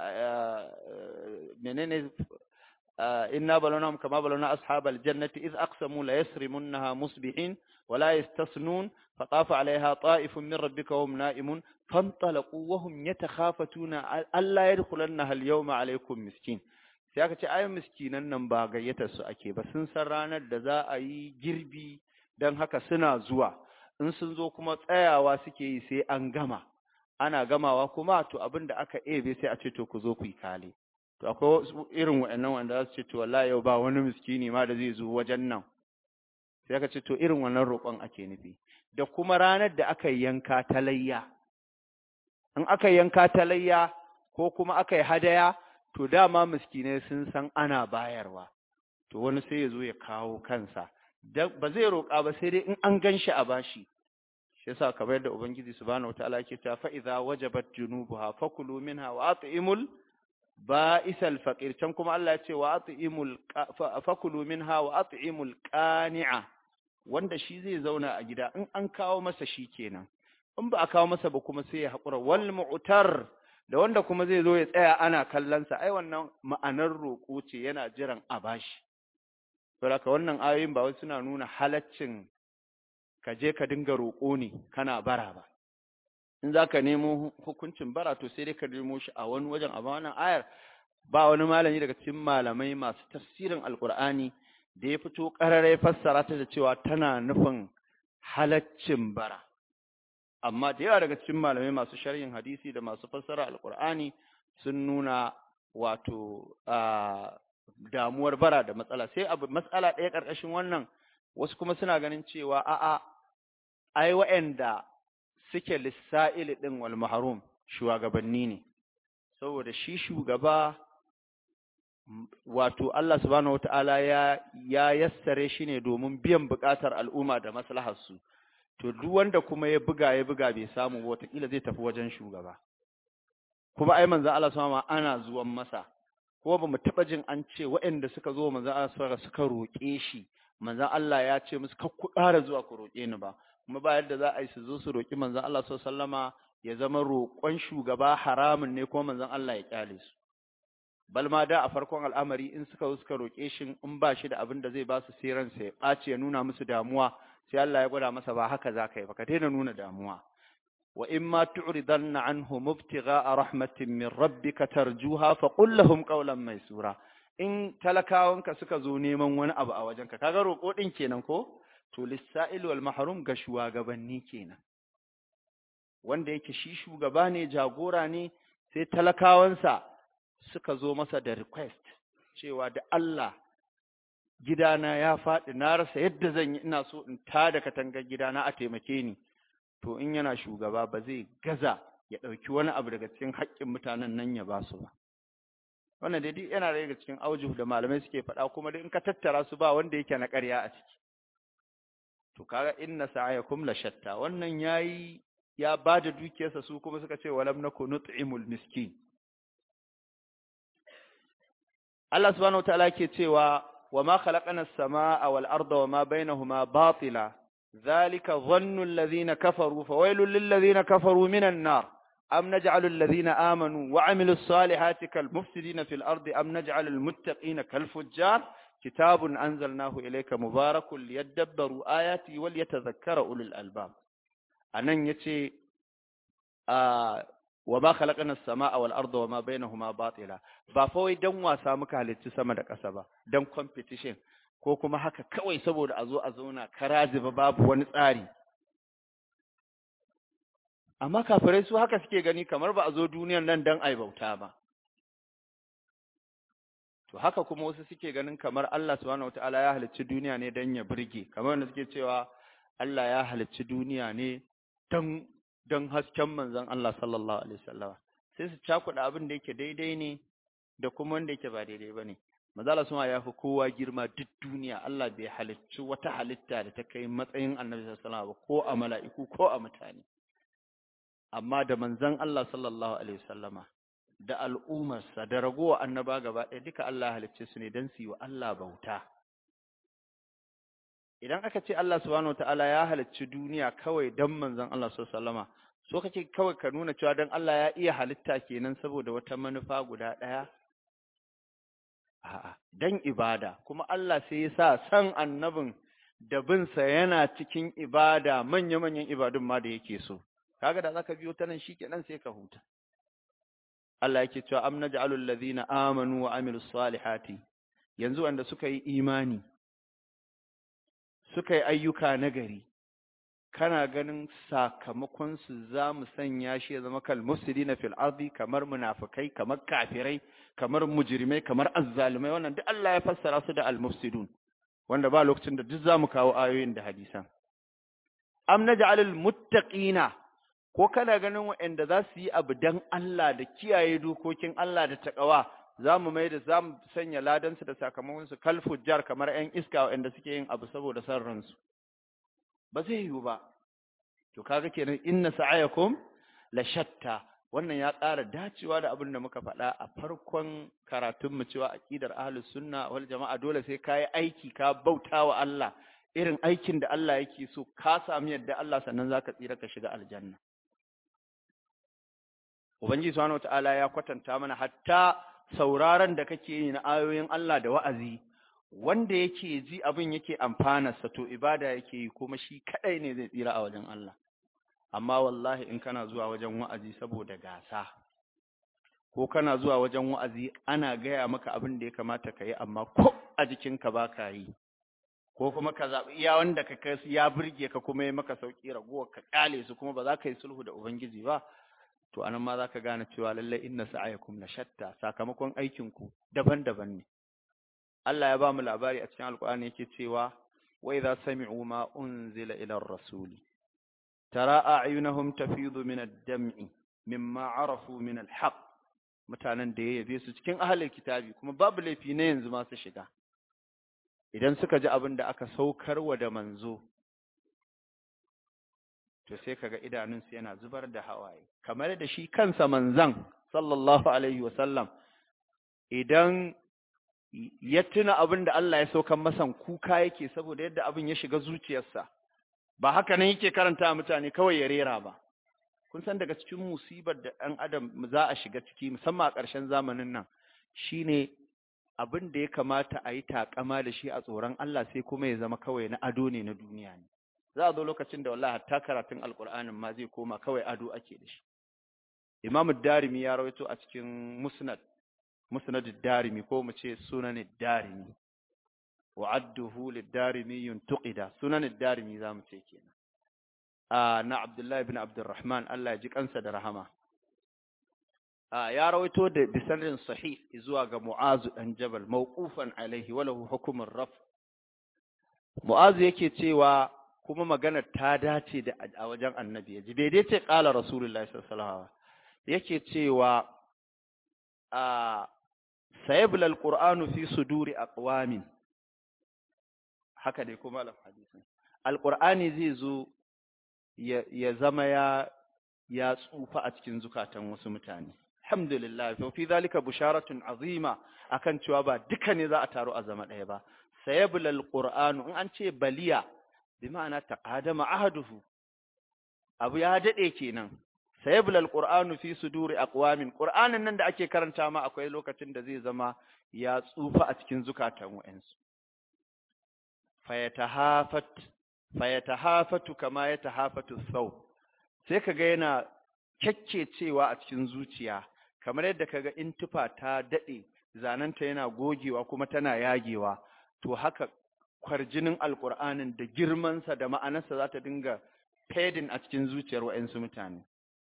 menene inna balawnahum kama balawna ashabal jannati iz aqsamu la yasrimunha musbihin wa la yastasnun fatafa alaiha ta'ifun min rabbika wa hum na'imun fantalaqu wa hum yatakhafatuna alla yadkhulannaha al-yawma alaykum miskin. Sai aka ce ai miskinan nan ba gayyatar su ake ba, sun san ranar da za a yi girbi, don haka suna zuwa. In sun zo kuma tsayawa suke yi sai an gama, ana gamawa kuma to abin da aka ebe sai a ce to ku zo ku yi kale. To akwai irin waɗannan wanda za su ce to wallahi yau ba wani miskini ma da zai zo wajen nan. Sai aka ce to irin wannan roƙon ake nufi. Da kuma ranar da aka yanka ta layya. In aka yanka ta layya ko kuma aka yi hadaya, to dama miskinai sun san ana bayarwa, to wani sai ya zo ya kawo kansa, ba zai roƙa ba sai dai in an gan shi a bashi. Shi yasa kamar yadda Ubangiji subhanahu wataala yake cewa fa idza wajabat junubuha fakulu minha wa at'imul ba'isal faqir. Can kuma Allah ya ce wa at'imul fakulu minha wa at'imul qani'a, wanda shi zai zauna a gida in an kawo masa shi kenan, in ba a kawo masa ba kuma sai ya haƙura. Wal mu'tar, da wanda kuma zai zo ya tsaya ana kallonsa, ai wannan ma'anar roƙo ce, yana jiran a bashi. Saboda wannan ayoyin ba wai suna nuna halaccin ka je ka dinga roƙo ne kana bara ba. In za ka nemo hukuncin bara to sai dai ka nemo shi a wani wajen. A wannan ayar ba wani malami daga cikin malamai masu tafsirin Alƙur'ani da ya fito ƙarara ya fassara ta da cewa tana nufin halaccin bara. Amma da yawa daga cikin malamai masu sharhin hadisi da masu fassara alkur'ani sun nuna wato damuwar bara da matsala. Sai abu matsala ɗaya ƙarƙashin wannan, wasu kuma suna ganin cewa a'a ai wa'anda suke lissa'ili ɗin wal mahrum shugabanni ne, saboda shi shugaba wato Allah subhanahu wata'ala ya ya yassare shi ne domin biyan buƙatar al'umma da maslahar su. To duk wanda kuma ya buga ya buga bai samu, wataƙila zai tafi wajen shugaba. Kuma ai manzo Allah sama ana zuwan masa, kuma bamu taɓa jin an ce waɗanda suka zo manzo Allah sama suka roƙe shi, manzo Allah ya ce musu kar ku ƙara zuwa ku roƙe ni ba. Kuma ba yadda za a yi su zo su roƙi manzo Allah sallama ya zama roƙon shugaba haramun ne, kuma manzo Allah ya kyale su. Bal ma da a farkon al'amari in suka zo suka roƙe shi, in ba shi da abin da zai ba su sai ransa ya ɓaci, ya nuna musu damuwa, sai Allah ya gwada masa ba haka za ka yi ba, ka daina nuna damuwa. Wa in ma tu'ridanna anhum ibtigha'a rahmatin min rabbika tarjuha fa qul lahum qawlan maysura. In talakawanka suka zo neman wani abu a wajenka, kaga roƙo din kenan ko? To lis-sa'il wal mahrum ga shugabanni kenan. Wanda yake shi shugaba ne, jagora ne, sai talakawansa suka zo masa da request cewa da Allah gidana ya faɗi, na rasa yadda zan yi, ina so in tada katangar gidana a taimake ni. To in yana shugaba ba zai gaza ya ɗauki wani abu daga cikin haƙƙin mutanen nan ya ba su ba. Wannan dai duk yana daga cikin aujuh da malamai suke faɗa, kuma dai in ka tattara su ba wanda yake na ƙarya a ciki. To kaga inna sa'ayakum la shatta, wannan yayi ya bada dukiyarsa, su kuma suka ce walam naku nut'imul miskin. Allah subhanahu wataala ke cewa وما خلقنا السماء والأرض وما بينهما باطلا ذلك ظن الذين كفروا فويل للذين كفروا من النار أم نجعل الذين آمنوا وعملوا الصالحات كالمفسدين في الأرض أم نجعل المتقين كالفجار كتاب أنزلناه إليك مبارك ليدبروا آياته وليتذكر أولي الألباب. أنن يتي آه وما خلقنا السماء والأرض وما بينهما باطلا. ba fa wai dan wasa muka halicci sama da ƙasa ba, dan competition ko kuma haka kawai saboda a zo a zauna karazi ba babu wani tsari. amma kafirai su haka suke gani kamar ba a zo duniyar nan dan ai bauta ba. To haka kuma wasu suke ganin kamar Allah subhanahu wataala ya halicci duniya ne dan ya burge, kamar wanda suke cewa Allah ya halicci duniya ne dan dan hasken manzon Allah sallallahu alaihi wasallam. Sai su cakuɗa abin da yake daidai ne da kuma wanda yake ba daidai bane. Manzo Allah subhanahu ya fi kowa girma duk duniya. Allah bai halicci wata halitta da ta kai matsayin Annabi sallallahu alaihi wasallam ba, ko a mala'iku ko a mutane. Amma da manzon Allah sallallahu alaihi wasallama da al'ummarsa da ragowa annaba gaba ɗaya duka Allah halicce su ne don su yi wa Allah bauta. Idan aka ce Allah subhanahu wata'ala ya halicci duniya kawai don manzon Allah sallallahu alaihi wasallama, so kake kawai ka nuna cewa don Allah ya iya halitta kenan saboda wata manufa guda ɗaya? A'a, don ibada, kuma Allah sai ya sa san annabin da binsa yana cikin ibada, manya-manyan ibadun ma da yake so. Kaga da zaka biyo ta nan shikenan sai ka huta. Allah yake cewa am naj'alul ladhina amanu wa amilus salihati, yanzu wanda suka yi imani suka yi ayyuka nagari, kana ganin sakamakon su zamu sanya shi ya zama kal mufsidina fil ardi, kamar munafikai, kamar kafirai, kamar mujrimai, kamar azzalimai? Wannan duk Allah ya fassara su da al mufsidun, wanda ba lokacin da duk zamu kawo ayoyin da hadisan. Am naj'alul muttaqina, ko kana ganin waɗanda za su yi abu don Allah da kiyaye dokokin Allah da taƙawa, za mu mai da za mu sanya ladansu da sakamakonsu kal fujjar, kamar ‘yan iska waɗanda suke yin abu saboda son ransu? Ba zai yiwu ba. To kaga kenan inna sa'ayakum la shatta. Wannan ya ƙara dacewa da abin da muka faɗa a farkon karatunmu, cewa aqidar ahlus sunna wal jama'a dole sai ka yi aiki, ka bauta wa Allah irin aikin da Allah yake so, ka sami yadda Allah, sannan zaka tsira ka shiga aljanna. Ubangiji subhanahu wataala ya kwatanta mana hatta sauraron da kake yi na ayoyin Allah da wa'azi, wanda yake ji abin yake amfanarsa, to ibada yake yi, kuma shi kadai ne zai tsira a wajen Allah. Amma wallahi in kana zuwa wajen wa'azi saboda gasa, ko kana zuwa wajen wa'azi ana gaya maka abin da ya kamata ka yi amma ko a jikinka ba ka yi, ko kuma ka zaɓi iya wanda ka kai ya burge ka kuma ya maka sauƙi, ragowar ka ƙyale su kuma ba za ka yi sulhu da Ubangiji ba, to anan ma za ka gane cewa lallai inna sa'ayakum la shatta, sakamakon aikinku daban-daban ne. Allah ya ba mu labari a cikin Alƙur'ani yake cewa wa idza sami'u ma unzila ila ar-rasuli tara a'yunahum tafidu min ad-dam'i mimma arafu min al-haqq. Mutanen da ya yabe su cikin ahlul kitabi, kuma babu laifi ne yanzu ma su shiga, idan suka ji abin da aka saukarwa da manzo, to sai kaga idanunsu yana zubar da hawaye, kamar da shi kansa manzan sallallahu alaihi wasallam idan ya tuna abin da Allah ya saukan masan kuka yake, saboda yadda abin ya shiga zuciyarsa. Ba haka nan yake karanta mutane kawai ya rera ba. Kun san daga cikin musibar da ɗan adam za a shiga ciki, musamman a ƙarshen zamanin nan, shine abin da ya kamata a yi takama da shi a tsoron Allah sai kuma ya zama kawai na ado ne na duniya ne. Za a zo lokacin da wallahi hatta karatun alƙur'anin ma zai koma kawai ado ake da shi. Imam Darimi ya rawaito a cikin Musnad, Musnad Darimi, ko mu ce Sunan Darimi, wa adduhu lid-Darimi yuntuqida, Sunan Darimi zamu ce kenan. Ah na Abdullah ibn Abdurrahman, Allah ya ji kansa da rahama. Ah ya rawaito da bisanadin sahih zuwa ga Mu'az dan Jabal mawqufan alaihi wa lahu hukmun raf. Mu'az yake cewa, kuma magana ta dace da a wajen Annabi, yaji bai dai ce qala Rasulullahi sallallahu alaihi wasallam, yake cewa a sayabla alqur'anu fi suduri aqwamin, haka dai kuma al hadisin, alqur'ani zai zo ya zama ya ya tsufa a cikin zukatan wasu mutane. Alhamdulillah, to fi zalika busharatun azima, akan cewa ba duka ne za a taro a zama ɗaya ba. Sayabla alqur'anu, in an ce baliya bi ma'ana taqadama ahaduhu, abu ya dade kenan. Sayabla alqur'anu fi suduri aqwamin, qur'anin nan da ake karanta ma akwai lokacin da zai zama ya tsufa a cikin zukatan wa'ansu. Fayatahafat fayatahafatu kama yatahafatu thaw, sai kaga yana cewa a cikin zuciya, kamar yadda kaga in tufa ta dade zananta yana gogewa kuma tana yagewa, to haka kwarjinin alqur'anin da girmansa da ma'anarsa za ta dinga fading a cikin zuciyar wa'ansu mutane.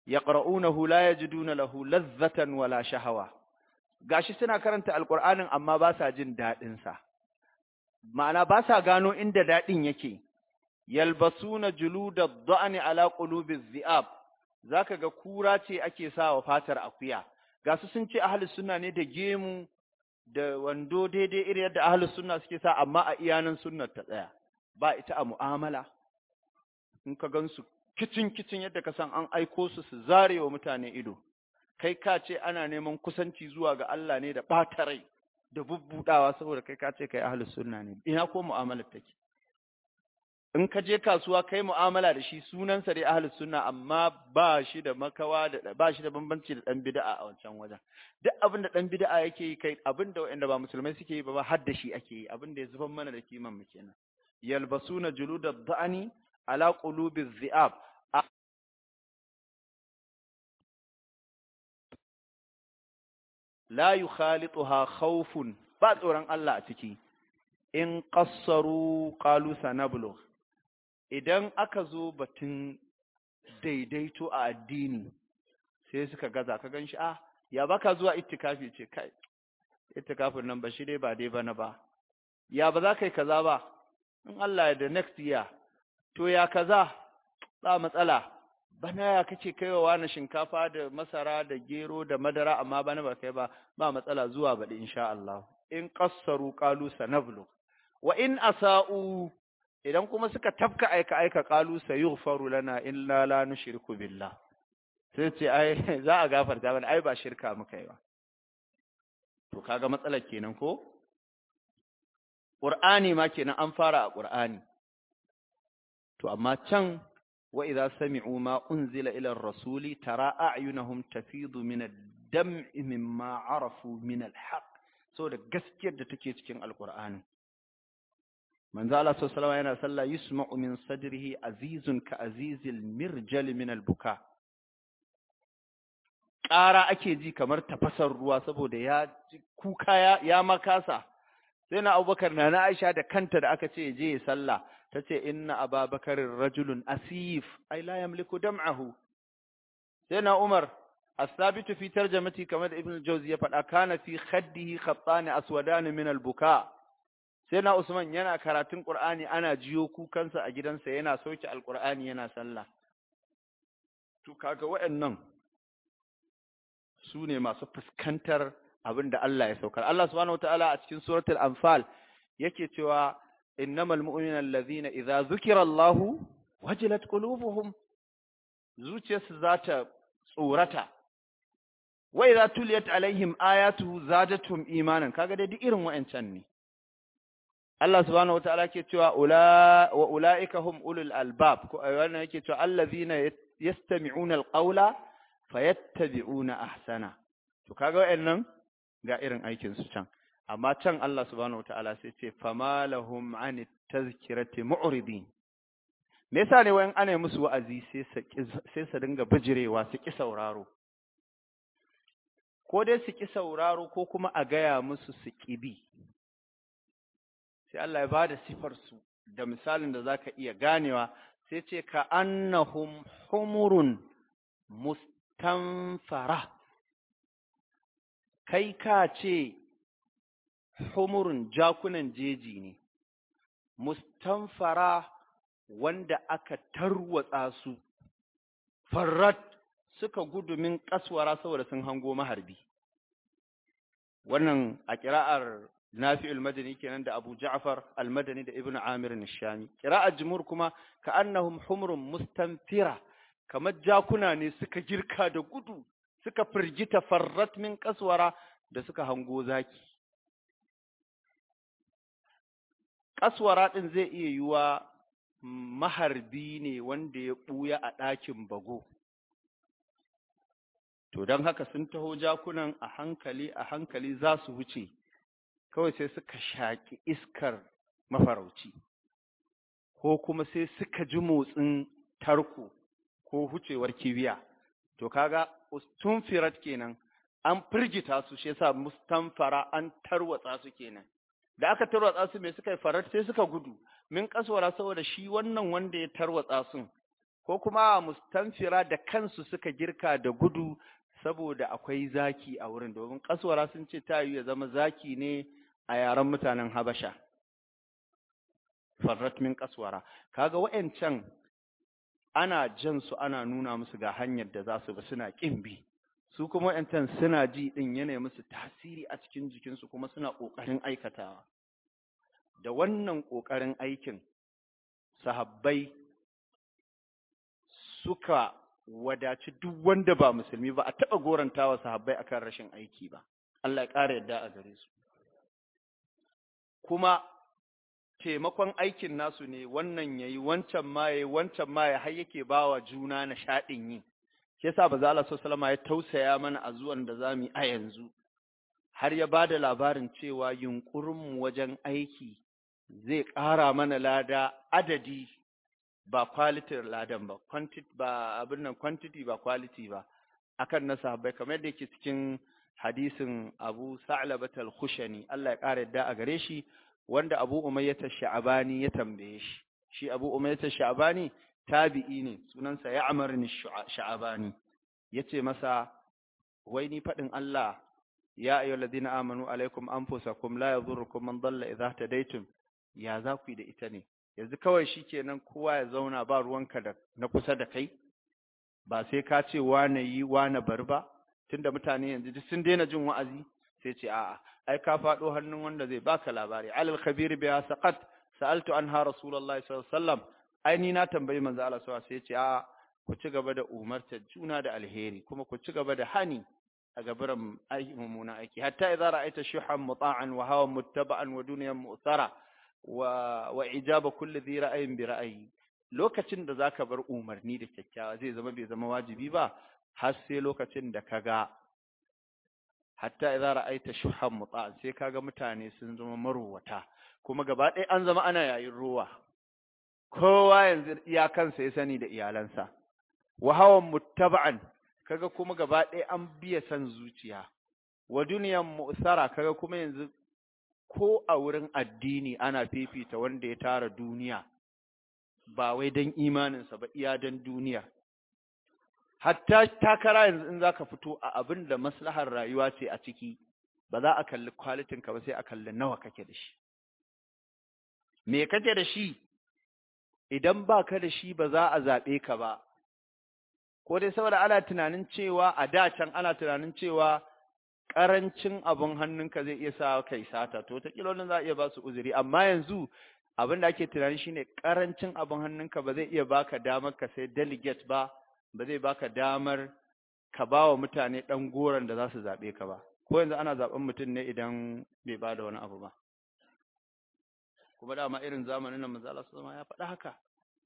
yaqra'unahu la yajiduna lahu lazzatan wala shahawa gashi suna karanta alqur'anin amma ba sa jin dadin sa ma'ana ba sa gano inda dadin yake yalbasuna juludad da'ni ala qulubiz zi'ab zaka ga kura ce ake sawa fatar akuya gasu sun ce ahlus sunna ne da gemu da wando daidai irin yadda ahlus sunna suke sa amma a iyanan sunnar ta tsaya ba ita a mu'amala in ka gansu kicin kicin yadda ka san an aiko su su zare wa mutane ido kai ka ce ana neman kusanci zuwa ga Allah ne da ɓata rai da bubbudawa saboda kai ka ce kai ahlus sunna ne ina ko mu'amalar take in ka je kasuwa kai mu'amala da shi sunansa dai ahlus sunna amma ba shi da makawa da ba shi da bambanci da dan bid'a a wancan wajen duk abin da dan bid'a yake yi kai abin da wanda ba musulmai suke yi ba har da shi ake yi abin da ya zuban mana da kiman mu kenan yalbasuna juludad da'ani ala qulubiz zi'ab la yukhalituha khawfun ba tsoron Allah a ciki in qassaru qalu sanablu idan aka zo batun daidaito a addini sai suka gaza ka ganshi ah ya baka zuwa ittikafi ce kai ittikafin nan ba shi dai ba dai bana ba ya ba za kai kaza ba in Allah ya da next year to ya kaza ba matsala bana ya kace kaiwa wani shinkafa da masara da gero da madara amma bana ba kai ba ba matsala zuwa baɗi insha Allah in qassaru qalu sanablu wa in asa'u idan kuma suka tafka aika aika qalu sayughfaru lana illa la nushriku billah sai ce ai za a gafarta mana ai ba shirka muka yi ba to kaga matsalar kenan ko Qur'ani ma kenan an fara a Qur'ani to amma can wa idza sami'u ma unzila ila ar-rasuli tara a'yunahum tafidu min ad-dam'i mimma 'arafu min al-haqq saboda gaskiyar da take cikin alqur'ani manzo Allah sallallahu alaihi wasallam yana sallah yusma'u min sadrihi azizun ka azizil mirjal min al-buka ƙara ake ji kamar tafasar ruwa saboda ya kuka ya, ya makasa sai na Abubakar na na Aisha da kanta da aka ce je ya sallah tace inna Ababakar rajulun asif ay la yamliku dam'ahu sai na Umar as-sabit fi tarjamati kamar Ibn al-Jawzi ya faɗa kana fi khaddihi khattani aswadan min al-buka sai na Usman yana karatun Qur'ani ana jiyo kukansa a gidansa yana sauke al-Qur'ani yana sallah to kaga waɗannan su ne masu fuskantar abin da Allah ya saukar. Allah subhanahu wataala a cikin suratul Anfal yake cewa innamal mu'minuna allazina idza zukira Allahu wajilat qulubuhum zuciyarsu za ta tsorata wa idza tuliyat alaihim ayatuhu zadatuhum imanan kaga dai duk irin wayancan ne Allah subhanahu wataala yake cewa ula wa ulaika hum ulul albab ko wannan yake cewa allazina yastami'una alqawla fayattabi'una ahsana to kaga wayannan ga irin aikin su can amma can Allah subhanahu wataala sai ce fama lahum anit tazkirati mu'ridin me yasa ne wayan ana musu wa'azi sai sai su dinga bijirewa su ki sauraro ko dai su ki sauraro ko kuma a gaya musu su kibi sai Allah ya bada sifar su da misalin da zaka iya ganewa sai ce ka annahum humurun mustanfara kai ka ce humurun jakunan jeji ne mustanfara wanda aka tarwatsa su farrat suka gudu min kaswara saboda sun hango maharbi wannan a kira'ar Nafi al-Madani kenan da Abu Ja'far al-Madani da Ibn Amir al-Shami kira'ar jumhur kuma ka annahum humurun mustanfira kamar jakuna ne suka girka da gudu suka firgita farrat min kaswara da suka hango zaki kaswara din zai iya yiwa maharbi ne wanda ya buya a ɗakin bago to don haka sun taho jakunan a hankali a hankali za su wuce kawai sai suka shaƙi iskar mafarauci ko kuma sai suka ji motsin tarko ko hucewar kibiya to kaga ustunfirat kenan an firgita su shi yasa mustanfara an tarwatsa su kenan da aka tarwatsa su me suka yi farar sai suka gudu min kaswara saboda shi wannan wanda ya tarwatsa sun ko kuma mustanfira da kansu suka girka da gudu saboda akwai zaki a wurin, domin kaswara sun ce ta yi ya zama zaki ne a yaren mutanen Habasha. Farrat min kaswara. Kaga wa'ancan ana jan su ana nuna musu ga hanyar da za su ba suna kin bi. Su kuma wa'ancan suna ji din yana musu tasiri a cikin jikinsu kuma suna ƙoƙarin aikatawa. Da wannan ƙoƙarin aikin sahabbai suka wadaci duk wanda ba musulmi ba, a taɓa gorantawa sahabbai akan rashin aiki ba. Allah ya ƙara yadda a gare su. Kuma taimakon aikin nasu ne, wannan yayi wancan ma yayi wancan ma ya har yake bawa juna nishaɗin yi. Shi yasa manzo Allah sallallahu alaihi ya tausaya mana a zuwan da zamu yi a yanzu, har ya bada labarin cewa yunkurin mu wajen aiki zai ƙara mana lada adadi ba quality ladan ba, quantity ba abin nan, quantity ba quality ba, akan na sahabbai, kamar yadda yake cikin hadisin Abu Sa'labat al-Khushani, Allah ya ƙara yadda a gare shi, wanda Abu Umayyah ash-Sha'bani ya tambaye shi. Shi Abu Umayyah ash-Sha'bani tabi'i ne, sunansa Ya'mar ash-Sha'bani. Yace masa, wai ni fadin Allah, ya ayyuhalladhina amanu alaikum anfusakum la yadhurrukum man dalla idha tadaytum, ya za ku yi da ita ne? Yanzu kawai shikenan kowa ya zauna ba ruwanka da na kusa da kai, ba sai ka ce wane yi wane bar ba, tunda mutane yanzu duk sun daina jin wa'azi, sai ce a'a ai ka faɗo hannun wanda zai baka labari. Alal khabir biha saqat sa'altu anha rasulullahi sallallahu alaihi wasallam, ai ni na tambayi manzo Allah sallallahu alaihi wasallam, sai ce a'a ku ci gaba da umartar juna da alheri, kuma ku ci gaba da hani a gabaran aiki mummuna aiki, hatta idza ra'aita shuhan muta'an wa hawan muttaba'an wa dunyan mu'thara wa wa ijaba kulli dhi ra'ayin bi ra'ayi. Lokacin da zaka bar umarni da kyakkyawa zai zama bai zama wajibi ba, har sai lokacin da kaga hatta idza ra'aita shuhan muta'an, sai kaga mutane sun zama marowata, kuma gaba ɗaya an zama ana yayin ruwa, kowa yanzu iyakansa ya sani da iyalansa. Wa hawan muttaba'an, kaga kuma gaba ɗaya an biya san zuciya. Wa duniyan mu'sara, kaga kuma yanzu ko a wurin addini ana fifita wanda ya tara duniya, ba wai don imaninsa ba, iya don duniya. Hatta takara yanzu in zaka fito a abin da maslahar rayuwa ce a ciki, ba za a kalli kwalitin ka ba, sai a kalli nawa kake da shi. Me kake da shi? Idan baka da shi ba za a zaɓe ka ba. Ko dai saboda ana tunanin cewa a da can ana tunanin cewa ƙarancin abin hannunka zai iya sa kai sata, to ta kilolin za a iya ba su uzuri, amma yanzu abin da ake tunani shine ƙarancin abin hannunka ba zai iya baka damar ka sai delegate ba, ba zai baka damar ka ba wa mutane ɗan goron da za su zaɓe ka ba. Ko yanzu ana zaɓen mutum ne idan bai ba da wani abu ba. Kuma dama irin zamanin nan manzo Allah sallallahu alaihi wasallam ya faɗa haka.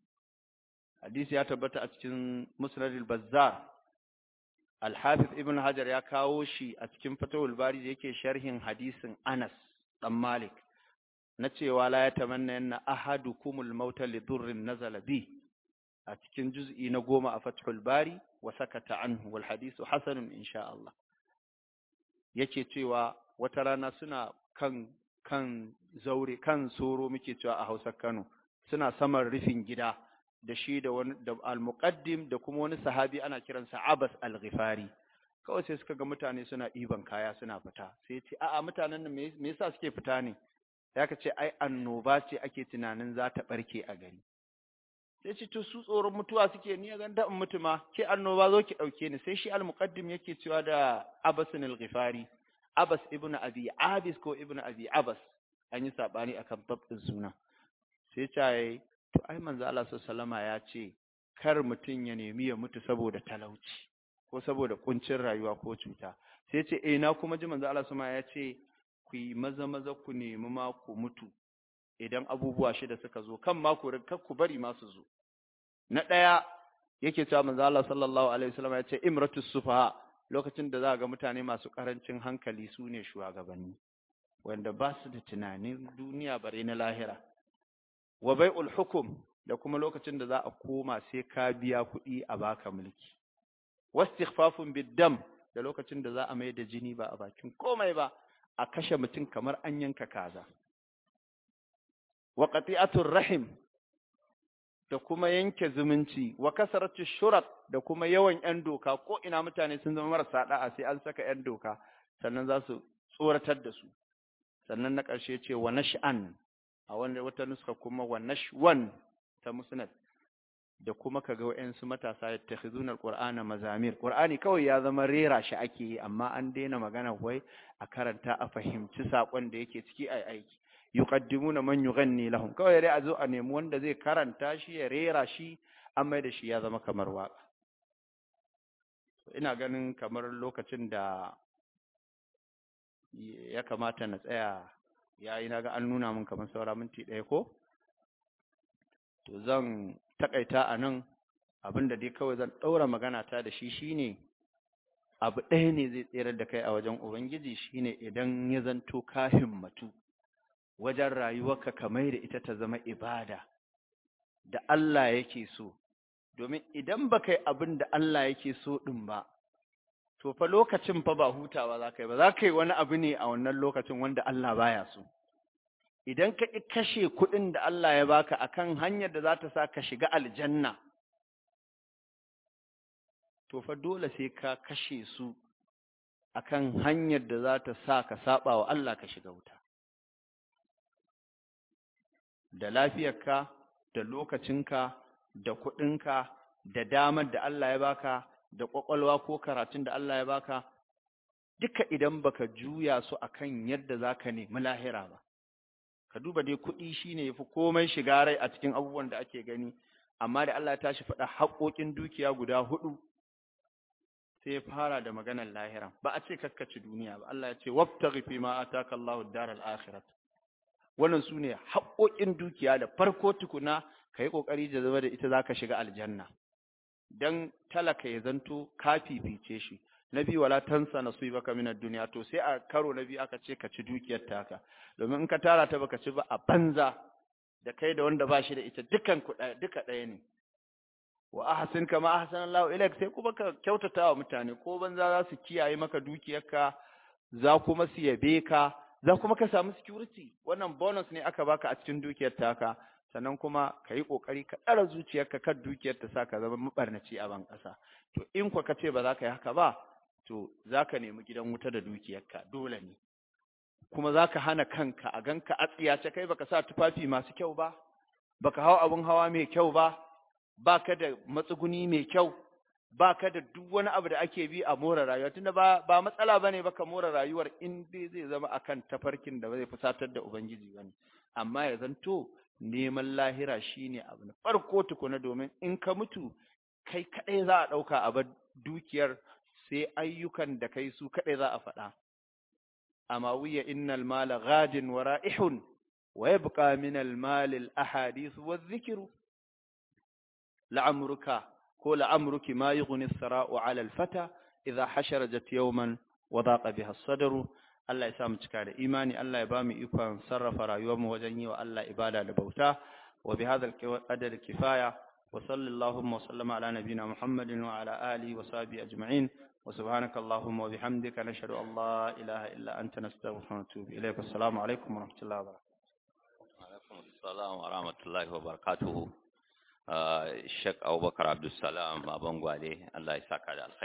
Hadisi ya tabbata a cikin Musnad al-Bazzar. Al-Hafiz Ibn Hajar ya kawo shi a cikin Fatawul Bari da yake sharhin hadisin Anas dan Malik, na cewa la yatamanna yanna ahadukumul mauta li durrin nazala bi, a cikin juz'i na goma a Fathul Bari, wa sakata anhu wal hadisu hasanun insha Allah. Yake cewa wata rana suna kan kan zaure kan soro muke cewa a Hausa Kano, suna saman rufin gida da shi da wani da al-muqaddim da kuma wani sahabi ana kiransa Abbas al-Ghifari. Kawai sai suka ga mutane suna ɗiban kaya suna fita, sai ya ce a'a mutanen nan me yasa suke fita ne? Ya ka ce ai annoba ce ake tunanin za ta barke a gari. Sai ce to su tsoron mutuwa suke, ni ga da mutu ma, ke annoba zo ki dauke ni. Sai shi al-muqaddim yake cewa da Abbas al-Ghifari, Abbas ibn Abi Abis ko ibn Abi Abbas, an yi sabani akan babin suna. Sai ce to ai manzo Allah sallallahu alaihi ya ce kar mutun ya nemi ya mutu saboda talauci ko saboda kuncin rayuwa ko cuta. Sai ce eh na kuma ji manzo Allah sallallahu alaihi ya ce ku yi maza maza ku nemi ma ku mutu idan abubuwa shida suka zo, kan ma ku kar ku bari ma su zo. Na daya yake cewa manzo Allah sallallahu alaihi wasallam ya ce imratus sufaha, lokacin da za ga mutane masu karancin hankali su ne shugabanni wanda ba su da tunanin duniya bare na lahira. Wa bai'ul hukum, da kuma lokacin da za a koma sai ka biya kuɗi a baka mulki. Wastighfafun biddam, da lokacin da za a mai da jini ba a bakin komai ba, a kashe mutum kamar an yanka kaza. Wa qati'atur rahim, da kuma yanke zumunci wa kasaratu shurat da kuma yawan yan doka ko ina mutane sun zama marasa da'a sai an saka yan doka sannan za su tsoratar da su sannan na ƙarshe ce wa nash'an a wanda wata nuska kuma wa nashwan ta musnad da kuma kaga wayansu matasa yattakhizuna alqur'ana mazamir qur'ani kawai ya zama rera shi ake yi amma an daina magana wai a karanta a fahimci sakon da yake ciki ai aiki yuqaddimuna man yughanni lahum kawai dai a zo a nemi wanda zai karanta shi ya rera shi amma da shi ya zama kamar waka ina ganin kamar lokacin da ya kamata na tsaya yayi naga an nuna min kamar saura minti ɗaya ko to zan takaita anan abinda dai kawai zan daura magana ta da shi shine abu ɗaya ne zai tsere da kai a wajen ubangiji shine idan ya zanto ka himmatu wajen rayuwarka kamar da ita ta zama ibada da Allah yake so domin idan baka yi abin da Allah yake so din ba to fa lokacin fa ba hutawa za ka yi ba za ka yi wani abu ne a wannan lokacin wanda Allah baya so idan ka ƙi kashe kuɗin da Allah ya baka akan hanyar da za ta sa ka shiga aljanna to fa dole sai ka kashe su akan hanyar da za ta sa ka saba wa Allah ka shiga wuta da lafiyarka da lokacinka da kuɗinka da damar da Allah ya baka da ƙwaƙwalwa ko karatun da Allah ya baka duka idan baka juya su akan yadda zaka nemi lahira ba ka duba dai kuɗi shine yafi komai shiga rai a cikin abubuwan da ake gani amma da Allah ya tashi faɗa haƙoƙin dukiya guda hudu sai ya fara da maganar lahira ba a ce kakkaci duniya ba Allah ya ce wabtaghi fi ma ataka Allahu ad-daral akhirah wannan sune haƙoƙin dukiya da farko tukuna kai kokari da zama da ita zaka shiga aljanna dan talaka ya zanto ka fifice shi nabi wala tansa nasibaka min ad-dunya to sai a karo nabi aka ce ka ci dukiyar taka domin in ka tara ta baka ci ba a banza da kai da wanda ba shi da ita dukan ku duka ɗaya ne wa ahsin kama ahsanallahu ilaik sai kuma ka kyautata wa mutane ko banza za su kiyaye maka dukiyarka za kuma su yabe ka za kuma ka samu security wannan bonus ne aka baka a cikin dukiyar taka sannan kuma ka yi ƙoƙari ka ɗara zuciyarka kan dukiyar ta sa ka zama maɓarnaci a ban ƙasa to in kwa ka ce ba za ka yi haka ba to za ka nemi gidan wuta da dukiyarka dole ne kuma za ka hana kanka a ganka a tsiyace kai baka sa tufafi masu kyau ba baka hau abin hawa mai kyau ba baka da matsuguni mai kyau baka da duk wani abu da ake bi a more rayuwa tunda ba ba matsala bane baka more rayuwar in dai zai zama akan tafarkin da zai fusatar da ubangiji bane amma ya zanto neman lahira shine abu na farko tukuna domin in ka mutu kai kadai za a dauka a bar dukiyar sai ayyukan da kai su kadai za a faɗa amma wiya innal mala ghadin wa ra'ihun wa yabqa min al mal al ahadith wa dhikru la'amruka ko la'amruki ma yughni as-sara'u 'ala al-fata idha hasharajat yawman wa daqa biha as-sadru Allah ya sa mu cika da imani Allah ya ba mu ikon sarrafa rayuwarmu wajen yi wa Allah ibada da bauta wa bi hadha al-qadar kifaya wa sallallahu wa sallama ala nabiyyina Muhammadin wa ala alihi wa sahbihi ajma'in wa subhanaka allahumma wa bihamdika nashhadu an la ilaha illa anta nastaghfiruka wa natubu ilayk assalamu alaikum wa rahmatullahi wa barakatuh wa alaikum assalam wa rahmatullahi wa barakatuh Sheikh Abubakar Abdul Salam Baban Gwale Allah ya saka da alkhairi